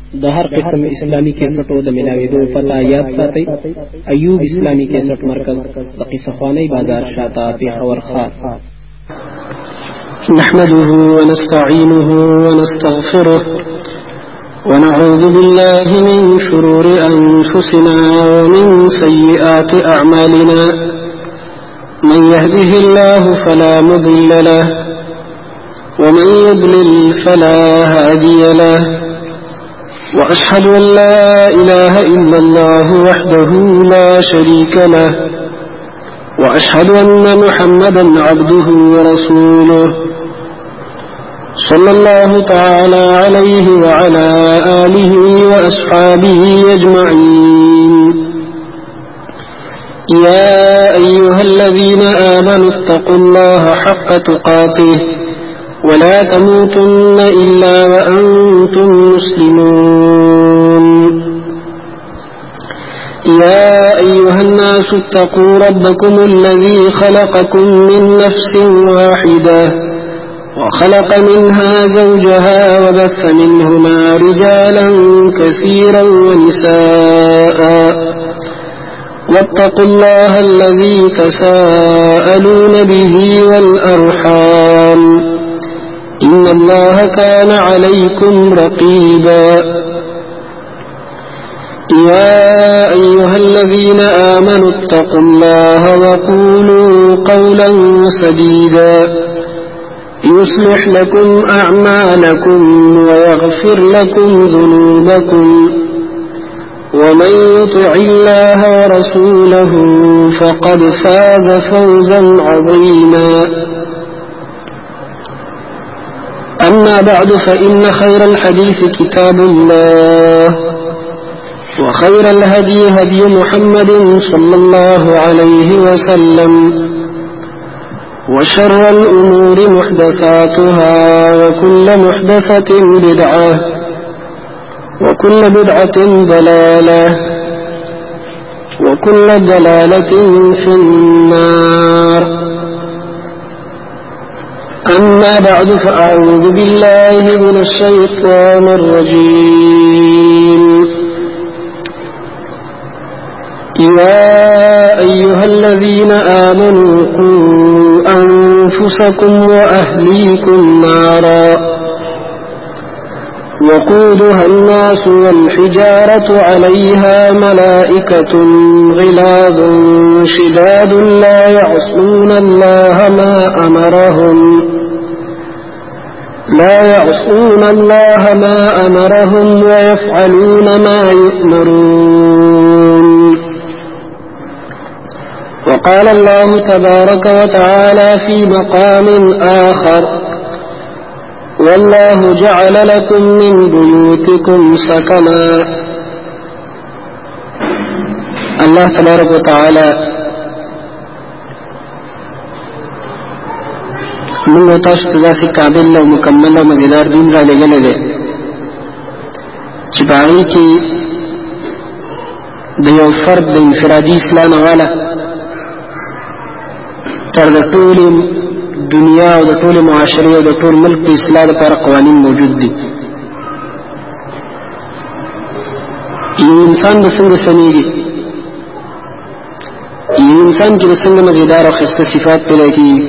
د هر قسم اسلامی کیسټو د ملاویدو پتا یاد ساتئ. ایوب اسلامی کیسټ مرکز د قصه خوانی بازار شاته پیښور خاص. نحمده ونستعينه ونستغفره ونعوذ بالله من شرور أنفسنا ومن سيئات أعمالنا. من يهده الله فلا مضل له ومن يضلل فلا هادي له. وأشهد أن لا إله إلا الله وحده لا شريك له وأشهد أن محمدا عبده ورسوله صلى الله تعالى عليه وعلى آله وأصحابه أجمعين. يا أيها الذين آمنوا اتقوا الله حق تقاته ولا تموتن إلا وأنتم مسلمون. يا أيها الناس اتقوا ربكم الذي خلقكم من نفس واحدة وخلق منها زوجها وبث منهما رجالا كثيرا ونساء. واتقوا الله الذي تساءلون به والأرحام إن الله كان عليكم رقيبا. يا أيها الذين آمنوا اتقوا الله وقولوا قولا سديدا يصلح لكم أعمالكم ويغفر لكم ذنوبكم ومن يطع الله ورسوله فقد فاز فوزا عظيما. أما بعد فإن خير الحديث كتاب الله وخير الهدي هدي محمد صلى الله عليه وسلم وشر الأمور محدثاتها وكل محدثة بدعة وكل بدعة ضلالة وكل ضلالة في النار. أما بعد فأعوذ بالله من الشيطان الرجيم. يا أيها الذين آمنوا قوا أنفسكم وأهليكم نارا وقودها الناس والحجارة عليها ملائكة غلاظ شداد لا يعصون الله ما أمرهم ويفعلون ما يؤمرون. وقال الله تبارك وتعالى في مقام آخر والله جعل لكم من بيوتكم سكنا. الله تبارك وتعالى من وتاسو تداسي کامل و مکمل و مزیدار دین را لگلے دے چپاہی کی دیو فرد دی انفرادی اسلام والا تر د ټول دنیا او د ټول معاشره او د ټول ملک په اصلاح لپاره قوانین موجود دي. یو انسان د څنګه سمېږي، یو انسان چې د څنګه مزیدار او ښایسته صفات پیدا کېږي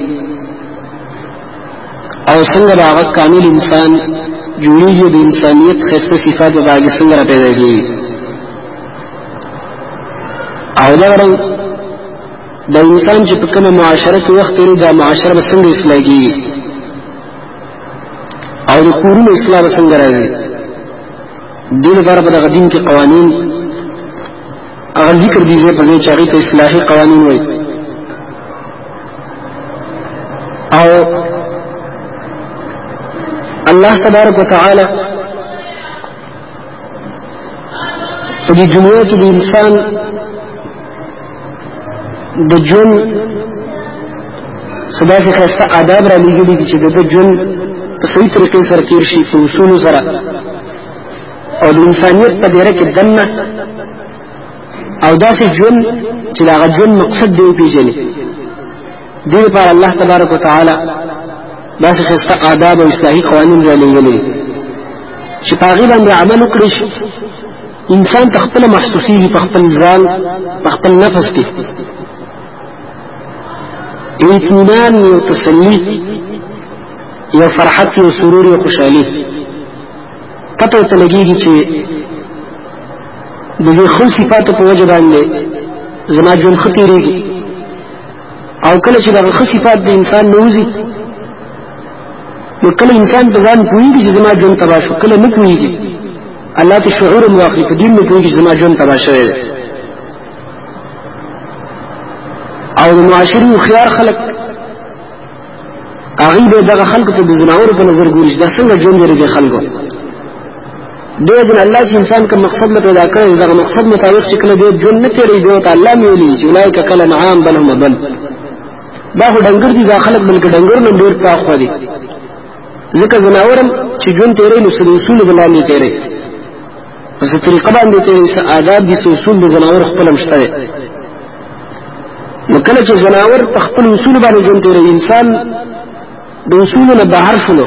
او څنګه د هغه کامل انسان جوړېږي، د انسانیت ښایسته صفات به هغې څنګه را پیدا کېږي. او دا ډول د انسان چې په کومه معاشره کې وخت تېري دا معاشره به څنګه اصلاح کېږي او د کورونو اصلاح به څنګه راځي. دې لپاره په دغه دین کې قوانین هغه ذکر دي ځای په ځای چې هغې ته اصلاحي قوانین وایي. او الله تبارک وتعالی په دې دنیا کې د انسان د ژوند څه داسې ښایسته آداب را لېږلي دي چې د ده ژوند په صحیح طریقې سره تېر شي، په اصولو سره، او د انسانیت په دایره کې دننه او داسې ژوند چې د هغه ژوند مقصد دی وپېژني. دې لپاره الله تبارک وتعالی داسې ښایسته آداب او اصلاحي قوانین را لېږلي. چې په هغې باندې عمل وکړي شي انسان ته خپله محسوسېږي په خپل ځان په خپل نفس کې یو اطمینان یو تسلي یو فرحت یو سرور یو خوشحالي پته ورته لګېږي چې د دې ښو صفاتو په وجه باندې زما ژوند ښه تېرېږي او کله چې دغه ښه صفات د انسان نه وځي نو کله انسان په ځان پوهېږي چې زما ژوند تباه شو کله نه پوهېږي الله ته شعور هم واخلي په دین نه پوهېږي چې زما ژوند تباه شوی دی او د معاشرې هوښیار خلک هغوی به دغه خلکو ته د ځناورو په نظر ګوري چې دا څنګه ژوند دی د دې خلکو دې وجه الله چې انسان کوم مقصد له پیدا کړی دغه مقصد مطابق چې کله دې ژوند نه تېروي بیا ورته الله مې ویلي چې اولئک کالانعام بل هم اضل دا خو ډنګر دي دا خلک بلکې ډنګر نه ډېر پاخه دي ځکه ځناورم چې ژوند تېروي نو څه د اصولو په لاندې تېروي په څه طریقه باندې تېروي څه آداب دي څه اصول د ځناور خپل هم شته دی نو کله چې ځناور په خپل اصولو باندې ژوند تېروي انسان د اصولو نه بهر شولو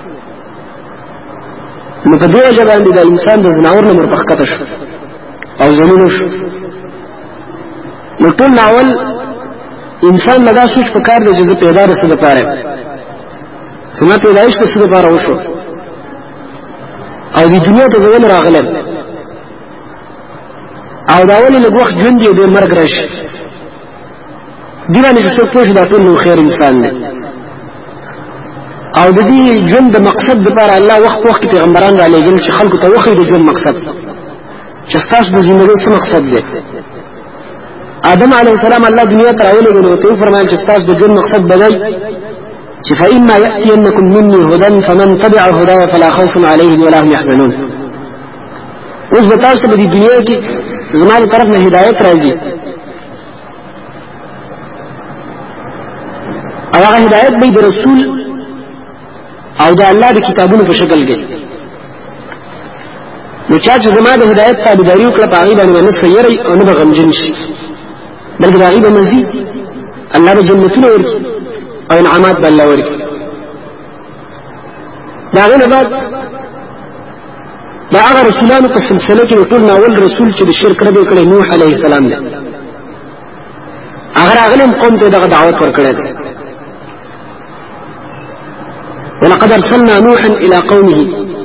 نو په دې وجه باندې د انسان د ځناور نه ورپښکته شو او ذلیل شو نو ټول ناول انسان لدا سوچ پکار دی چې زه پیدا د څه دپاره یم زما پیدایش د څه دپاره وشو او دې دنیا ته زه ولې راغلی او دا ولې لږ وخت ژوند دی او بیا مرګ راشي دې باندې چې څوک پوه شي دا ټول نو خیر انسان دی او د دې ژوند د مقصد لپاره الله وخت کې پیغمبران را لېږل چې خلکو ته وښيي د ژوند مقصد چې ستاسو د زندګۍ څه مقصد دی آدم علیه السلام الله دنیا ته راولېږه نو ورته وفرمایل چې ستاسو د ژوند مقصد به دی چې فإما يأتينكم مني هدى فمن تبع هداي فلا خوف عليهم ولا هم يحزنون اوس به تاسو په دې دنیا کې زما له طرف نه هدایت راځي او هغه هدایت به د رسول او د الله د کتابونو په شکل کې نو چا چې زما د هدایت تابعداري وکړه په هغې باندې به نه سیری او نه به غمجن شي بلکې د هغې به مزید الله به جنتونه ورکړي او انعامات به الله ورکړي د هغې نه بعد د هغه رسولانو په سلسله کې د ټول ناول رسول چې د شرک رد یې کړی نوح علیه السلام دی هغه راغلی هم قوم ته دغه دعوت ورکړی دی ولقد ارسلنا نوحا الى قومه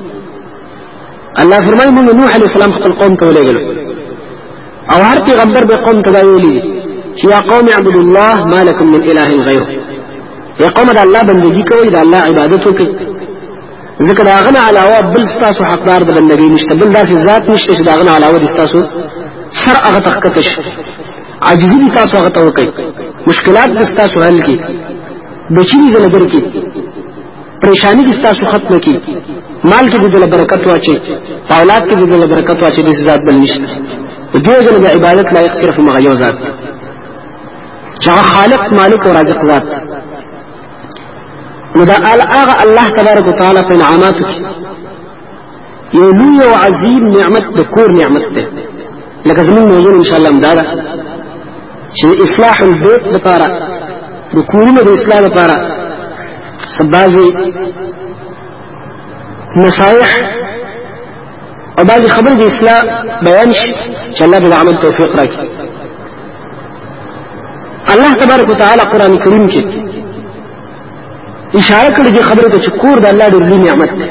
الله فرمایي موږ نوح علیه السلام خپل قوم ته ولېږلو او هر پیغمبر به قوم ته دا ویلي چې یا قوم اعبدوا الله ما لكم من اله غیره یا قوم د الله بندګي کوئ د الله عبادت وکړئ ځکه د هغه نه علاوه بل ستاسو حقدار د بندګۍ نشته بل داسې ذات نشته چې د هغه نه علاوه د ستاسو سر هغه ته ښکته شي عاجزي دې تاسو هغه ته وکړئ مشکلات دې ستاسو حل کړي بچي دې له لرې کړي پریشانی دې ستاسو ختمه کړي مال کې دې له برکت واچي اولاد کې دې له برکت واچي دې ذات بل نشته دې وجه د عبادت لایق صرف هغه یو ذات چې خالق مالک او رازق ذات نو دا هغه الله تبارک وتعالى په انعاماتو کې یو لوی او عظیم نعمت د کور نعمت ده لکه زموږ موضوع ان شاء الله مداره چې اصلاح البيت لپاره د کورونو د اصلاح لپاره بعضی نصائح او بعضی خبر د اصلاح بیان شي چې الله به عمل توفیق راکړي الله تبارک وتعالى قرآن کریم کې اشاره کړې دي خبره ته چې کور د الله ډېر لوی نعمت دی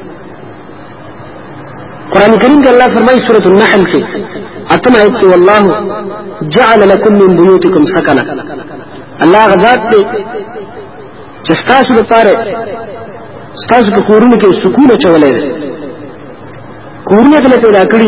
قرآن کریم کې الله فرمایي سورة النحل کې اتم آیت کې والله جعل لكم من بيوتكم سكنا الله غزاد ته چې ستاسو لپاره ستاسو په کورونو کې سکون اچولی دی کورونه ته پیدا کړي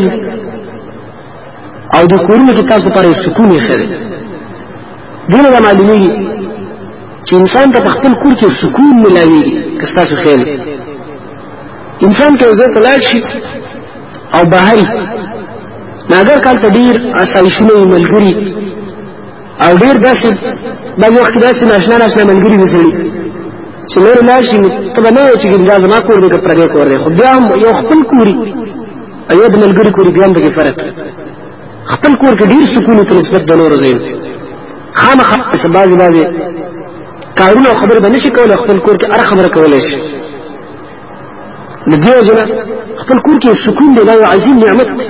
او د کورونو کې تاسو لپاره سکون یې ښه دی دې نه معلومیږي چې انسان ته په خپل کور کې سکون ملاویږي که ستاسو خیال انسان که ځای ته لاړ شي او بهري ناګر کال ته ډېر اسایشونه وي ملګري او ډېر داسې بعضې وخت کې داسې ناشنا ناشنا ملګري وي سړي چې لرې لاړ شي نو ته به نه وایې چې دا زما کور دی که پردی کور دی خو بیا هم یو خپل کور وي او یو د ملګري کور وي بیا هم پکې فرق خپل کور کې ډېر سکون په نسبت د نورو ځایونو خامخا بعضې کارونه او خبرې به نه شي کولی خپل کور کې هر خبره کولی شي د دې وجه خپل کور کې سکون دی، دا یو عظیم نعمت دی.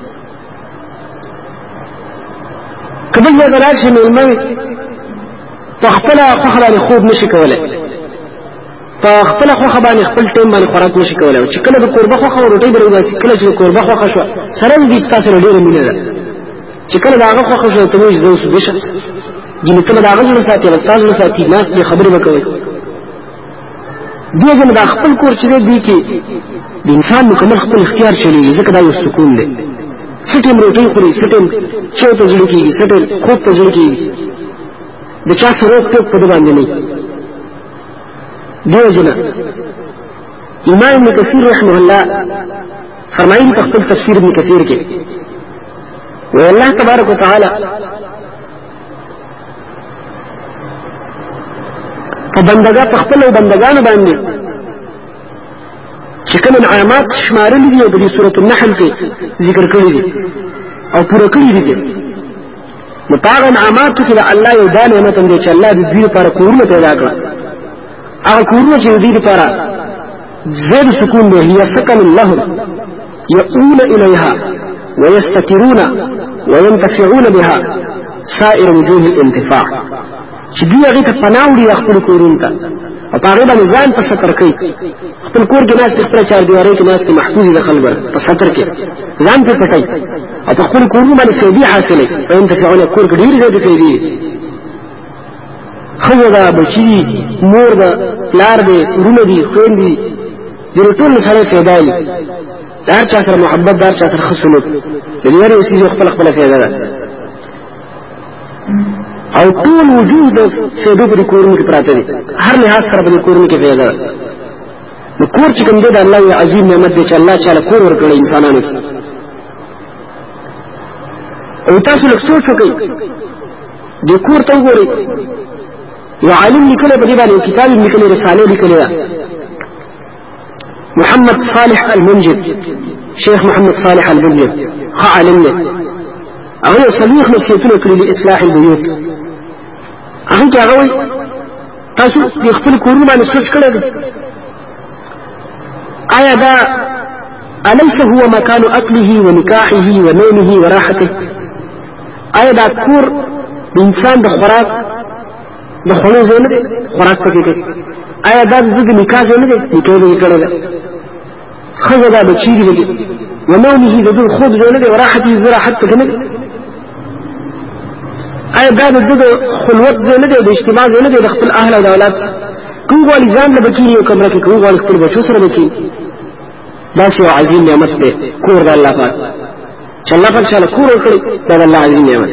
که بل ځای ته لاړ شي مېلمه وي په خپله خوښه باندې خوب نشي کولی، په خپله خوښه باندې خپل ټایم باندې خوراک نشي کولی، چې کله د کوربه خوښه وه روټۍ به راوباسي، کله چې د کوربه خوښه شوه سره د دې چې تاسو سره ډېره مینه ده، چې کله د هغه خوښه شوه ته وایي چې زه اوس ویښه ګینې ته به د هغه زړه ساتي او ستا زړه ساتي، ناست دې خبرې به کوئ. دې وجه نه دا خپل کور چې دی دې کې د انسان مکمل خپل اختیار چلېږي، ځکه دا یو سکون دی. څه ټایم روټۍ خوري، څه ټایم چای ته زړه کېږي، څه ټایم خوب ته زړه کېږي، د چا سره روک ټوک په ده باندې نه وي. دې وجه نه امام ابن کثیر رحمه الله فرمایي په خپل تفسیر ابن کثیر کې وی الله تبارک وتعالی په خپل بندګانو باندې چې کوم انعامات شمارلي دي په سورۃ النحل کې ذکر کړی دي او پوره کړی دي، نو په هغه انعاماتو کې د الله یو دا نعمت دی چې الله د دوی لپاره کورونه پیدا کړل. هغه کورونه چې د دوی لپاره زید سکون دی، هي سکن لهم يؤون إليها ويستترون وينتفعون بها سائر وجوه الانتفاع، چې دوی هغې ته پناه وړي خپل کورونو ته او په هغې باندې ځان په ستر کوي. خپل کور کې ناست خپله چاردیوارۍ کې ناست محفوظ د خلکو په ستر کې ځان پرې پټوي او په خپلو کورونو باندې فایدې حاصلوي. وینتفعون کور کې ډېرې زیاتې فایدې دي، ښځه ده، بچي دي، مور ده، پلار دی، وروڼه دي، خویندې دي، دې ټول سړی فایده وي. د هر چا سره محبت، د هر چا سره ښه سلوک، د دې هر یو څیز خپله فایده ده او ټول وجود د فایدو په دې کورونو کې پراته دي، هر لحاظ سره په دې کورونو کې فایده ده. نو کور چې کوم دی د الله یو عظیم نعمت دی چې الله چاله کور ورکړی انسانانو کې. او تاسو لږ سوچ وکړئ، دې کور ته وګورئ، یو عالم لیکلی په دې باندې یو کتاب یې لیکلی، رسالې لیکلې ده، محمد صالح المنجد، شیخ محمد صالح المنجد ښه عالم دی. هغه یو څلوېښت نصیحتونه کړي دي اصلاح البیوت. هغه کې هغه وایي تاسو د خپل کورونو باندې سوچ کړی دی، آیا دا الیس هو مکان اکله ونکاحه ونومه وراحته؟ آیا دا کور د انسان د خوراک د خوړو ځای نه دی، خوراک پکې کوي؟ آیا دا د نکاح ځای نه دی، نکاح یې کړی ده؟ ښځه دا بچي دي پکې، ونومه د ده خوب ځای نه دی، وراحته د راحت پکې نه دی؟ آیا دا د ده خلوت ځای نه دی، د اجتماع ځای نه دی د خپل اهل او د اولاد سره؟ که وغواړي ځان له به کښېني یو کمره کې، که وغواړي خپل بچو سره به کښېني. داسې یو عظیم نعمت دی کور د الله پاک، چې الله پاک چاله کور ورکړی، دا د الله عظیم نعمت.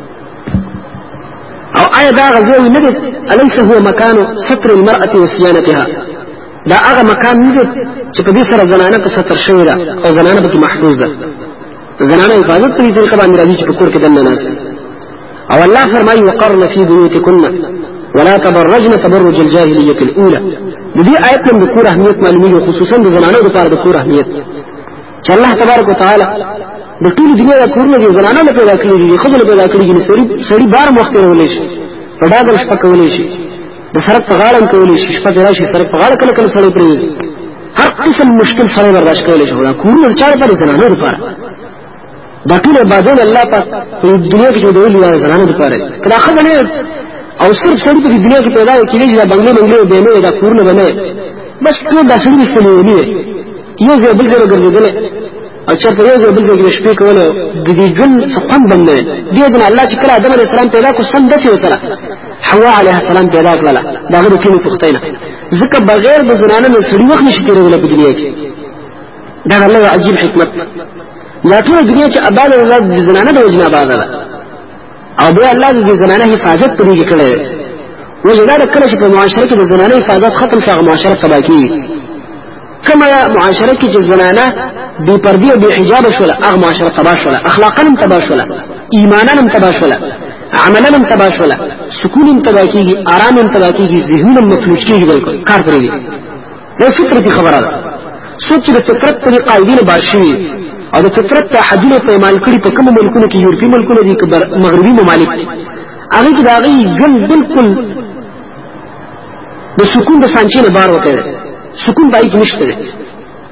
او آیا دا هغه ځای نه دی الیس هو مکان ستر المرأة وصیانتها؟ دا هغه مکان نه دی چې په دې سره زنانه په ستر شوې ده او زنانه پکې محفوظ ده، زنانه حفاظت په دې طریقه باندې راځي چې په کور کې دننه ناست. او الله فرمایي وقرن فی بیوتکن ولا تبرجن تبرج الجاهلیة الأولى. د دې آیت نن د کور اهمیت معلومیږي، خصوصا د زنانو لپاره د کور اهمیت چې الله تبارک وتعالی د ټولې دنیا د کورونو د زنانو له پیدا کړي دي، ښځو له پیدا کړي دي. سړي بار وخت کولی شي، په ډاګل شپه کولی شي، د سړک په غاړه کولی شي، شپه دې راشي سړک په غاړه کله کله سړی پرېږدي، هر قسم مشکل سړی برداشت کولی شي. دا کورونه د چا لپاره؟ زنانو لپاره. دا ټول عبادت الله پاک په دنیا کې جوړولي دا زنانو لپاره. که دا ښځه نه او صرف سړي په دنیا کې پیدا کېږي چې دا بنګلې بېنې دا کورونه به نه بس ټول دا سړي استنیولي دی، یو ځای بل ځای ګرځېدلی او چېرته یو ځای بل ځای کې شپې کولې، د دې ژوند څه خوند به نه وي. دې وجه نه الله چې کله آدم علیه السلام پیدا کړو سم داسې ورسره حوا علیه السلام پیدا کړله، د هغه د ټولو پوښتۍ نه، ځکه بغیر د زنانه نه سړي وخت نشي تېرولی په دنیا کې. دا د الله یو عجیب حکمت. دا ټوله دنیا چې اباده ده د زنانه د وجې نه اباده ده، او بیا الله د زنانه حفاظت په دې کې کړی دی. وجه دا ده کله چې په معاشره کې د زنانه حفاظت ختم شي، هغه معاشره تباه کېږي. کومه معاشره کې چې زنانه بې پردې او بې حجابه شوله، هغه معاشره تباه شوله، اخلاقا هم تباه شوله، ایمانا هم تباه شوله، عملا هم تباه شوله، سکون هم تباه کېږي، آرام هم تباه کېږي، ذهنونه هم مفلوج کېږي، بالکل کار پرېږدي. دا فطرتي خبره ده. څوک چې د فطرت پرې قاعدې بار شوي او د فطرت ته حدونه پیمال کړي، په کومو ملکونو کې یورپي ملکونه دي که مغربي ممالک، هغې کې د هغې ژوند بالکل د سکون د سانچې نه بار وتی دی، سکون په هغې کې نشته دی.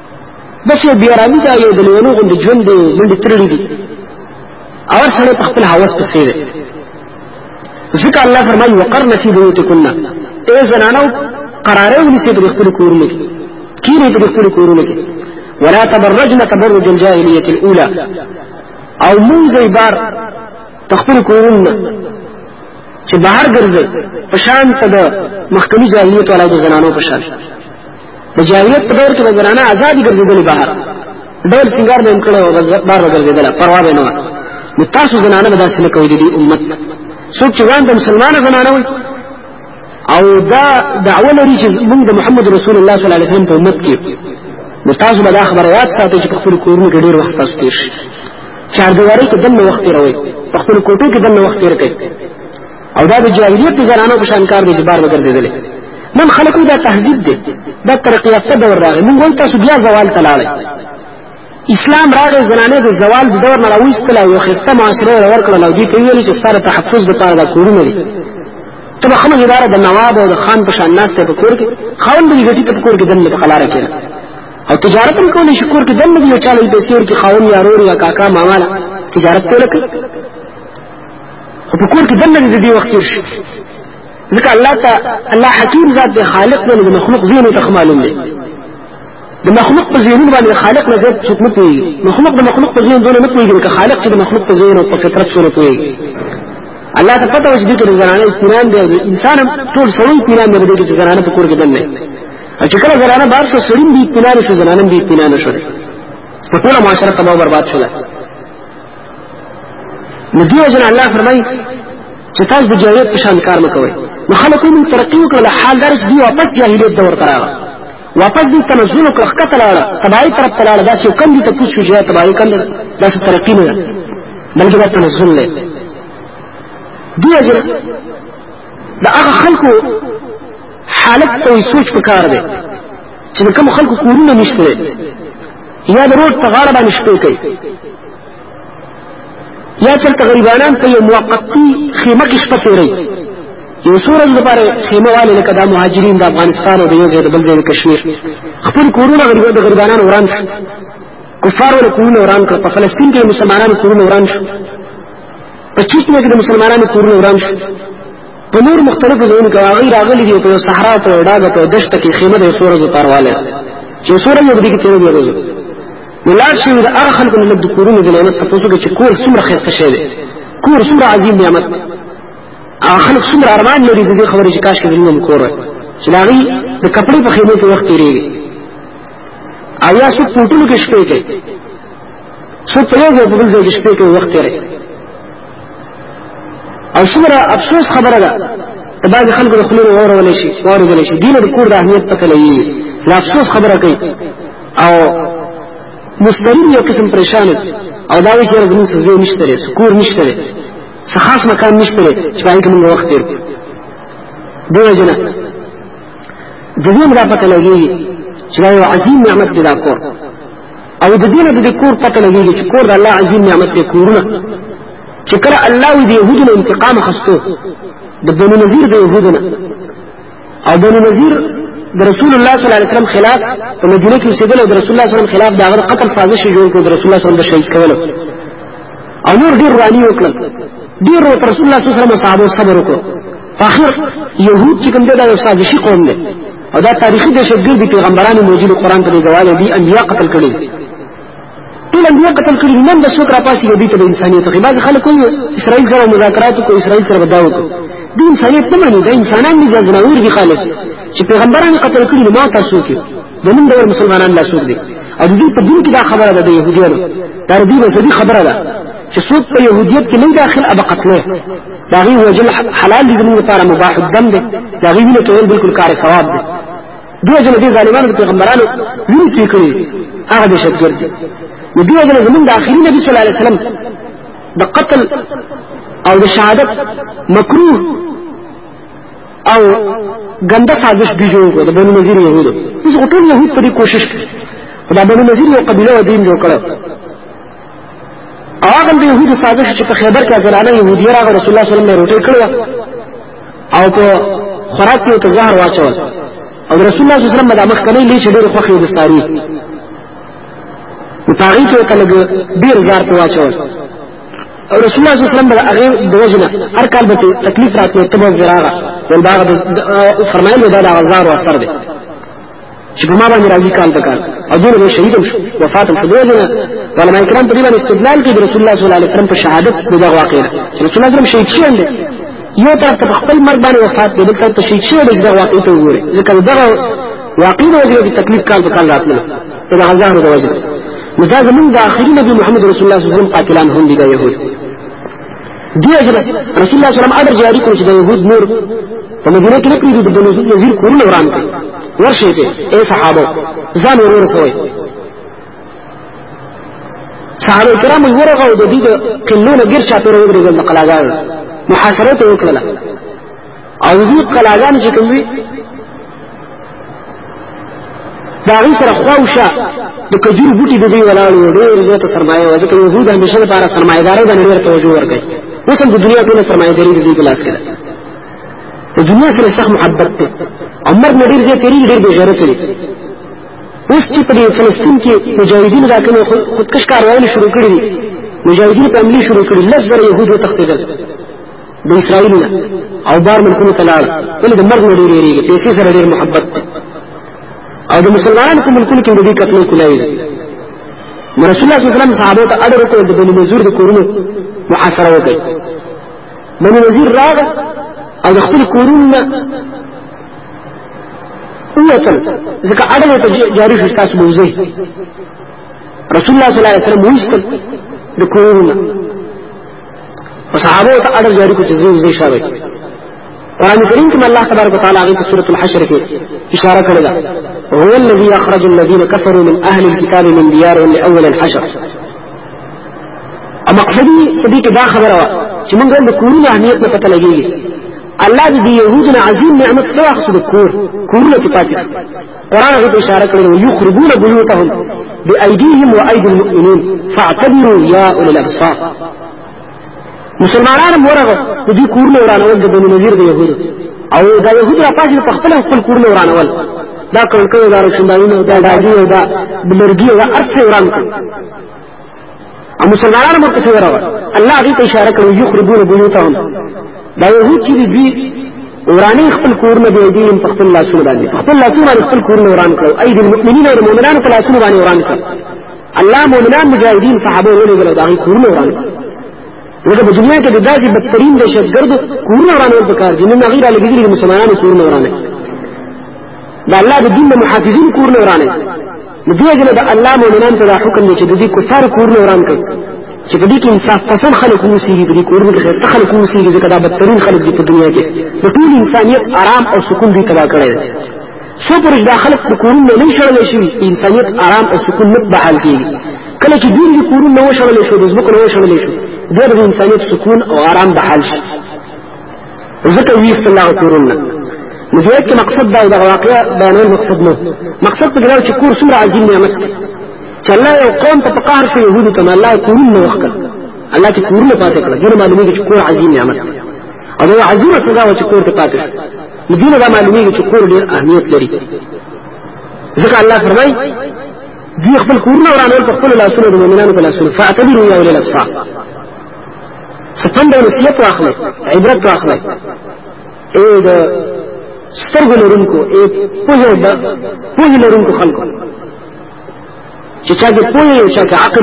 بس یو بیارامي دا یو د لیونو غوندې ژوند دی منډې ترړې دي اور سړی په خپل هوس پسې دی ځکه الله فرمایي وقرن فی بیوتکن ای زنانو قراره ونیسئ په خپلو کورونو کې کینئ په خپلو کورونو کې ولا تبرجن تبرج الجاهلیة الأولى او منځئ بار تخپل کورونه چې بهر ګرځي په شان ته د مخکنی جاهلیت والا د زنانو په شان د جاهلیت په دور کې د زنانه آزادي ګرځېدلې بهر ډول سنگار به کړو بار ګرځېدله پروا به نه و نو تاسو زنانه به داسې نه کوئ د دې امت څوک چې ځان د مسلمانه زنانه وي او دا دعوه لري چې موږ د محمد رسول الله صلی الله علیه وسلم په امت کې نو تاسو به دا خبره یاد ساتئ چې په خپل کورونو کې ډېر وخت تاسو تېر شي چاردیوارۍ کې دننه وخت تېروئ په خپلو کوټو کې دننه وخت تېر کړئ او دا د جاهلیت د زنانو په شان کار دی چې بار به ګرځېدلی نن خلکو دا تهذیب دی دا ترقي یافته دور راغی موږ وایو تاسو بیا زوال ته لاړئ اسلام راغی زنانې د زوال د دور نه راویستله او یو ښایسته معاشره یې ورکړله او دوی ته ویلي چې ستا د تحفظ دپاره دا کورونه دي ته به ښه مزیداره د نواب او د خان په شان ناستی په کور کې خاوند به دې ګټي ته په کور کې دننه په قلاره کښېنه او تجارت هم کولی شي کور کې دننه دي یو چا له پیسې ورکړي خاوند یا رور یا کاکا ماما له تجارت ته ولکړي خو په کور کې دننه دې د دې وخت تېر شي ځکه الله حکیم ذات دی خالق دی د مخلوق ذهنو ته معلوم دی د مخلوق په ذهنونو باندې خالق نه زیات څوک نه پوهېږي مخلوق د مخلوق په ذهن دونه نه پوهېږي لکه خالق چې د مخلوق په ذهن او په فطرت سره پوهېږي الله ته پته وه چې دې کې د زنانه اطمینان دی او د انسان هم ټول سړی اطمینان دی دې کې چې زنانه په کور کې دننه او چې کله زنانه بار شو سړي هم بې اطمینانه شو زنانه هم بې اطمینانه شوه په ټوله معاشره تباه و برباد شوله نو دې وجه نه الله فرمایي چې تاسو د جاهلیت په شان کار مه کوئ نو خلکو موږ ترقي وکړله حال دا چې دوی واپس جاهلیت دور ته راغله واپس دوی تنزل وکړه ښکته لاړه تباهۍ طرف ته لاړه داسې یو کم دي ته کوز شو چې دا تباهۍ کم ده داسې ترقي نه ده بلکې دا تنزل دی دې وجه د هغه خلکو حالت ته سوچ پکار دی چې د کومو خلکو کورونه نشته دی یا د روډ په غاړه باندې شپې کوي یا چلته غریبانان په یو موقتي خیمه کې شپه تېروي یو څو ورځې لپاره خیمه والي لکه دا مهاجرین د افغانستان او د یو ځای د بل ځای د کشمیر خپل کورونه د غریبانانو وران شو کفار ول کورونه وران کړ په فلسطین کې مسلمانانو کورونه وران شو په چچنیا کې د مسلمانانو کورونه وران شو په نور مختلفو ځایونو کې هغوی راغلي دي په یو صحرا په یو ډاګه په دښته کې خیمه د یو څو ورځو لپاره والی چې یو څو ورځې به دې کې تېروي ورځو نو لاړ شي د هغه خلکو نه لږ د کورونو د نعمت تپوس وکړي چې کور څومره ښایسته شی دی کور څومره عظیم نعمت هغه خلک څومره ارمان لري د دې خبرې چې کاشکې زموږ هم کور وای چې د هغوی د کپړې په خیمو کې وخت تېرېږي او یا څوک په هوټلو کې شپې کوي څوک په یو ځای په بل ځای کې شپې کوي وخت تېروي او څومره افسوس خبره ده د بعضې خلکو د خولې نه واورېدلی شي دې نه د کور د اهمیت پته لګېږي د افسوس خبره کوي او مسترین یو قسم پریشان او دا وایي چې یاره زموږ څه ځای نشته دی څه کور نشته دی څه خاص مکان نشته دی چې په هغې کې مونږ وخت تېر کړو دې وجه نه د دې هم دا پته لګېږي چې دا یو عظیم نعمت دی دا کور او د دې نه د دې کور پته لګېږي چې کور د الله عظیم نعمت دی کورونه چې کله الله وي د یهودو نه انتقام اخیستو د بنو نذیر د یهودو نه او بنو نذیر د رسول الله صلی الله علیه وسلم خلاف په مدینه کې اوسېدل او د رسول الله صلی الله علیه وسلم خلاف د هغه قتل سازش جوړ کړ د رسول الله صلی الله علیه وسلم د شهید کولو او نور ډېر رانی وکړل ډېر رسول الله صلی الله علیه وسلم صحابه صبر وکړو په اخر يهود چې کوم دا یو سازشي قوم دی او دا تاریخي دهشتګرد پیغمبرانو موجود قرآن په گواهی دي انبیا قتل کړي ټول انبیا قتل کړي نن د څوک راپاسي دي ته انسانيت خو بعض خلک کوي اسرائیل سره مذاکرات کوي اسرائیل سره بداوت دي انسانيت نه مانی د انسانان دي ځناور دي خالص چې پیغمبرانو قتل کړي نو ما تاسو کې د نن ډول مسلمانان لا څوک دي او د دې په دین کې دا خبره ده د يهودانو دا د دې وسدي خبره ده چې څوک په يهوديت کې نه داخل ابا قتله دا غي وجل حلال دي زموږ لپاره مباح الدم دي دا غي نه کول بالکل کار ثواب دي دوی جن دي ظالمانو پیغمبرانو ویني چې کړی هغه د شتګرد نو دوی جن زموږ د اخري نبی صلی الله علیه وسلم د قتل او د شهادت مکروه او ګنده سازش دی جوړ کړ د بنو نذیر يهودو هیڅ ټول يهود په دې کوشش کوي دا بنو نذیر یو قبيله او دین جوړ کړ هغه د يهودو سازش چې په خیبر کې ځلانه يهودي راغ رسول الله صلی الله علیه وسلم روټي کړو او په خوراک کې ته زهر واچول او رسول الله صلی الله علیه وسلم د مخکنی لې چې ډېر خوخي د ستاري نو پاغي ته کله ډیر زار په واچول او رسول الله صلی الله علیه وسلم هغه د وجنه هر کال به تکلیف راته ته به زراغه ول باغ فرمایله دا غزار او اثر دی چې په ما باندې راځي کال بکال او دغه به شهید وفات په وجنه علماء کرام په دې باندې استدلال کوي رسول الله صلی الله علیه وسلم په شهادت دغه واقعه رسول الله صلی شهید شوی دی یو طرف ته خپل مرګ باندې وفات دی بل طرف ته شهید شوی دی دغه واقعه ته وګوري ځکه دغه واقعي د وجه د تکلیف کال په کال راتله دا غزار د وجه مزاج من د اخري نبی محمد رسول الله صلی الله علیه وسلم قاتلان هم دي د يهود دي اجل رسول الله صلی الله علیه وسلم امر جاری کړ چې د يهود نور په مدینه کې نکړي د بنو نذیر کورونه وران کړي ورشه ته اے صحابه ځان ورسوي صحابه کرام ورغه د دې کلونه غیر چاته ورغلي د قلاګان محاصره ته وکړه او دې قلاګان چې کوي دا غي سره خواوشه د کجور بوټي د دې ولاړو ډېر زیات سرمایه و ځکه يهود همیشه لپاره سرمایه‌داري باندې ډېر توجه ورکړي اوس هم د دنیا ټول سرمایه‌داري د دې کلاس کې د دنیا سره سخت محبت ته عمر نډیر زیات تیری ډېر به غیرت لري اوس چې په فلسطین کې مجاهدین راکنه خودکش کاروایي شروع کړي دي مجاهدین په عملی شروع کړي لږ يهود وتښتیدل د اسرائیل او بار ملکونو ته لاړ ولې د مرګ نډیر لري پیسې سره ډېر محبت او د مسلمانانو په ملکونو کې د دې قتل کولای رسول الله صلی الله علیه وسلم صحابه ته اړ وکړ د بنی نذیر د کورونو محاصره وکړي بنی نذیر راغ او د خپل کورونو ووتل ځکه اړ ته جاری شو تاسو موزي رسول الله صلی الله علیه وسلم وستل د کورونو او صحابه ته اړ جاری کړ چې زوی شاوي قرآن کریم کې الله تبارک وتعالى في سورة الحشر کې اشاره کړې ده هو الذي اخرج الذين كفروا من اهل الكتاب من ديارهم لاول الحشر او مقصدی دې کې دا خبره وا چې موږ د کورونو اهمیت په پته لګیږي الله دې يهودنا عظیم نعمت سره خصو د کورونو ته پاتې قرآن کې اشاره کړې ده يخربون بيوتهم بايديهم وايدي المؤمنين فاعتبروا يا اولي الابصار مسلمانان مرغه د دې کورونو ورانول د بنو نذیر د يهود او دا يهود را پاسې په خپل کورونو ورانول دا کړکړه دارو شندایونه دا داګي او دا بلرګي او ارڅه وران کړ او مسلمانان مرته څه ورو الله دې اشاره کوي يخربون بيوتهم دا يهود چې دې ورانی خپل کورونه دی دې په خپل لاسونه باندې خپل لاسونه خپل کورونه وران کړو ايدي المؤمنين او المؤمنان په لاسونه باندې وران کړ الله مؤمنان مجاهدين صحابه ولې دا کورونه وران کړ لکه په دنیا کې د داسې بدترین دهشتګرد کورونه ورانول پکار دي نن غیر علیګری مسلمانانو کورونه ورانه دا الله د دین محافظین کورونه ورانه نو دوی جن د الله مؤمنان ته حکم دي چې د دې کفار کورونه وران کړي چې په دې کې انصاف پسند خلک اوسېږي د دې کورونو کې خسته خلک اوسېږي ځکه دا بدترین خلک دي په دنیا کې د ټول انسانيت آرام او سکون دي تبا کړي څو پرې دا خلک په کورونو نه شړل شي انسانيت آرام او سکون نه بحال کیږي کله چې دین دې کورونو نه شړل شي د زبکو نه شړل شي دغه انسانيت سکون او آرام بحال شي ذکر وی صلی الله کورونه نو دې کې مقصد دا د واقعیا بیانول مقصد نه مقصد ته دا چې کور څومره عظیم نعمت چې الله یو قوم ته قهر شي يهودو ته الله کورونه وکړ الله چې کورونه پاتې کړل دغه معلومه چې کور عظیم نعمت او دا عظیمه سزا و چې کور ته پاتې نو دغه دا معلومه چې کور ډیر اهمیت لري ځکه الله فرمایي دې خپل کورونه ورانول په خپل لاسونو د مؤمنانو په لاسونو فاعتبروا يا اولي الابصار سپند او نصیحت واخلئ عبرت واخلئ اے د سترګو لرونکو اے پوهې لرونکو خلکو چې چا کې پوهې او چا کې عقل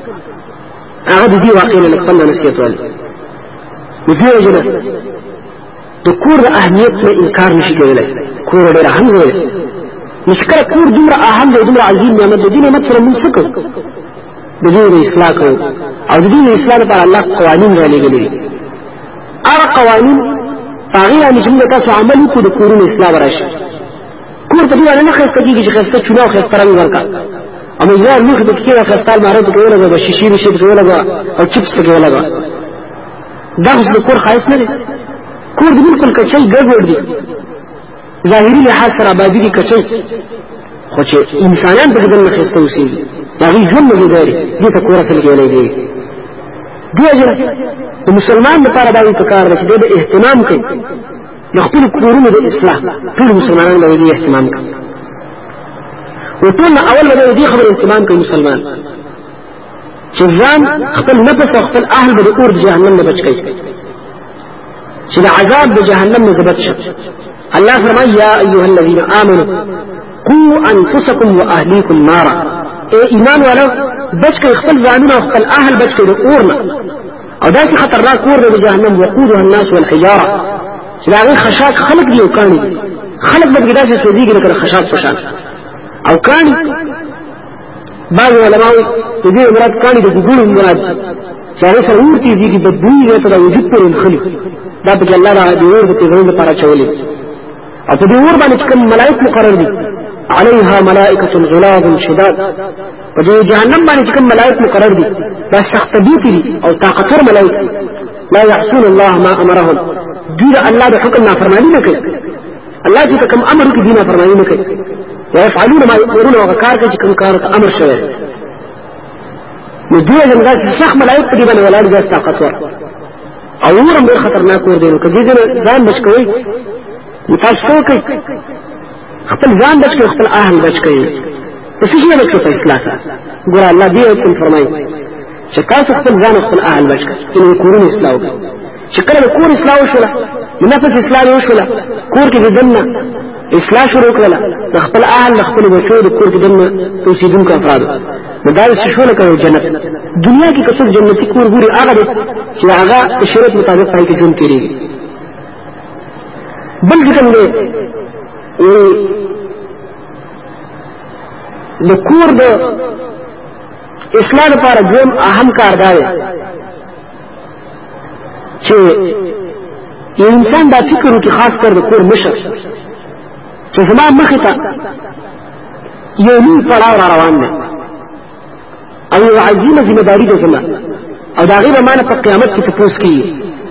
هغه د دې واقعې له خپل نصیحت والی مزیر جنا د کور د اهمیت نه انکار نشي کېدلی کور ډېر اهم ځای دی مشکل کور دومره اهم دی دومره عظیم نعمت دی نعمت سره موږ څه کوو د دې اصلاح کوو او د دې اصلاح لپاره الله قوانین را لګلي هغه قوانین هغه باندې چې موږ تاسو عمل وکړو د کورونو اصلاح راشي کور په دې باندې نه خسته کېږي چې خسته چونه او خسته رنګ ورکا او مزار موږ د کېره خسته ماره ته ویل غو شیشې نشي ته ویل غو او چپس ته ویل غو دا اوس د کور خاص نه دی کور د بالکل کچل ګډوډ دی ظاهري لحاظ سره آبادی کې کچل خو چې انسانان په دغه خسته اوسېږي دا غي ژوند مزیداري دې ته کور اصل کې ولې دی دیجه د مسلمان لپاره دا یو کار دی چې د اهتمام کوي د خپل کورونو د اصلاح ټول مسلمانانو باندې اهتمام کوي او ټول اول باندې دې خبره اهتمام کوي مسلمان چې ځان خپل نفس او خپل اهل به د اور د جهنم نه بچ کړي چې د عذاب د جهنم نه بچ شي الله فرمایي یا ایها الذين امنوا قوا انفسکم واهلیکم نارا اے ایمان والو بچ کړئ خپل ځانونه او خپل اهل بچ کړئ د اور نه او داسې خطرناک اور د جهنم وقودها الناس والحجاره چې هغه خشاک خلق دی او کانی خلق به داسې سوځيږي لکه خشاک پشان او کانی بعض علماء دې مراد کانی د ګګړو مراد چې هغه سره ورتي دي د دوی ته د وجود پر انخلي دا په الله د اور د تیزون لپاره چولې او په دې اور باندې کوم ملائکه مقرر دي عليها ملائكة غلاظ شداد په دې جهنم باندې کوم ملائکه مقرر دي دا سخت دي او طاقتور ملائکه لا يعصون الله ما امرهم دوی الله د حکم نافرمانی نه کوي الله چې کوم امر کوي دینه فرمایي نه کوي ويفعلون ما يقولون وکار کوي چې کوم کار امر شوی نو دوی زموږ سخت ملائکه دي باندې ولادت د طاقتور او ورم ډیر خطرناک ور دي نو کدي ځان بچ کوي متاسو کوي خپل ځان بچ کوي خپل اهل بچ کوي څه شي بچ کوي اصلاح ګور الله دې ته فرمایي چې تاسو خپل ځان او خپل اهل بچ کوي چې کورونه اصلاح وکړي چې کله کور اصلاح وشوله نفس اصلاح وشوله کور کې دنه اصلاح شروع کړل خپل اهل خپل بچو د کور کې دنه توسیدونکو افراد مدارس شروع کړو جنت دنیا کې کڅو جنتی کور ګوري هغه چې هغه شریعت مطابق پای کې ژوند کوي بل څه کوي د کور د اصلاح لپاره دویم اهم کار دی چې انسان دا فکر وکړي خاص کر د کور مشر چې زما مخې ته یو لوی پړاو را روان دی او یو عظیمه ذمہ داری ده زما او دا غیبه مانه په قیامت کې تپوس کیږي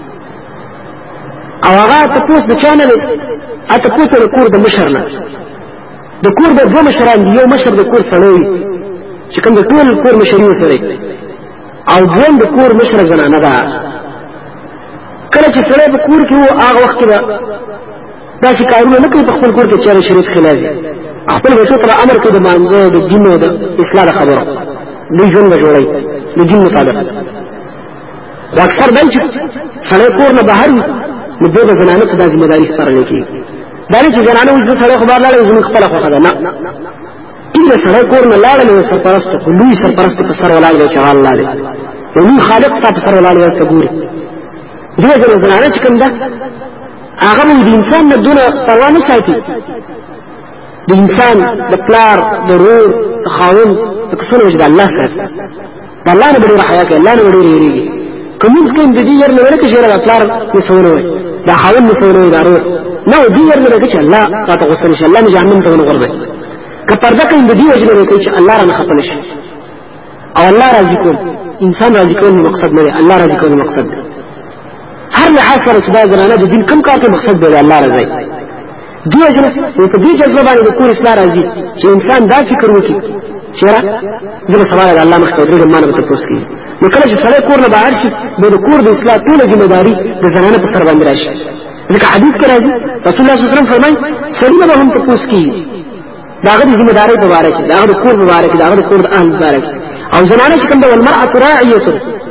او هغه تپوس د چا نه دی تپوس د کور د مشر نه د کور د دوه مشران دی یو مشر د کور سړی چې کوم د ټول کور مشر یې سره او دویم د کور مشر زنانه ده کله چې سړی په کور کې وو هغه وخت کې دا چې کارونه نه کوي په خپل کور کې چې شریعت خلاف خپل بچو ته امر کوي د مانځه د دینو د اصلاح خبره دوی ژوند جوړي د دین مطابق واکثر دای چې سړی کور نه بهر نو دغه زنانه ته د ذمہ داری سپارل کیږي دا چې زنانه وځي سړی خبر لاله زموږ خپل خو ده نه کله سړی کور نه لاله نو سرپرست لوی سرپرست په سر ولاله چې الله له نو خالق ستاسو په سر ولاله ته ګوري دغه زنانه چې کوم ده هغه د انسان نه دونه پروا نه ساتي د انسان د پلار د رور د خاون د کسونه چې الله ساتي الله نه ډېر حیا کوي الله نه ډېر یریږي کوم څه د دې ير نه ورکه شهره د پلار مسونه وي د خاون مسونه وي د رور نو دې ير نه ورکه چې الله تاسو غوښتل شي الله نه جهنم ته ورغورځي که پرده کوي د دې وجه نه کوي چې الله رانه خپل شي او الله راضي کوي انسان راضي کوي مقصد نه الله راضي کوي مقصد دی هر لحاظ سره چې دا زنانه د دین کم کار کې مقصد دی الله رضای دی اجره په دې جذبه باندې د کور اصلاح راځي چې انسان دا فکر وکړي چې را زه سوال الله مخ ته درې مانه ته پوس کی نو کله چې سړی کور نه بهر شي د کور د اصلاح ټول ذمہ داری د زنانه په سر باندې راشي ځکه حدیث کې راځي رسول الله صلی الله علیه وسلم فرمایي سړی به هم ته پوس کی داغه ذمہ داری مبارک داغه کور مبارک داغه کور د اهل مبارک او زنانه چې کوم د المرأه راعیه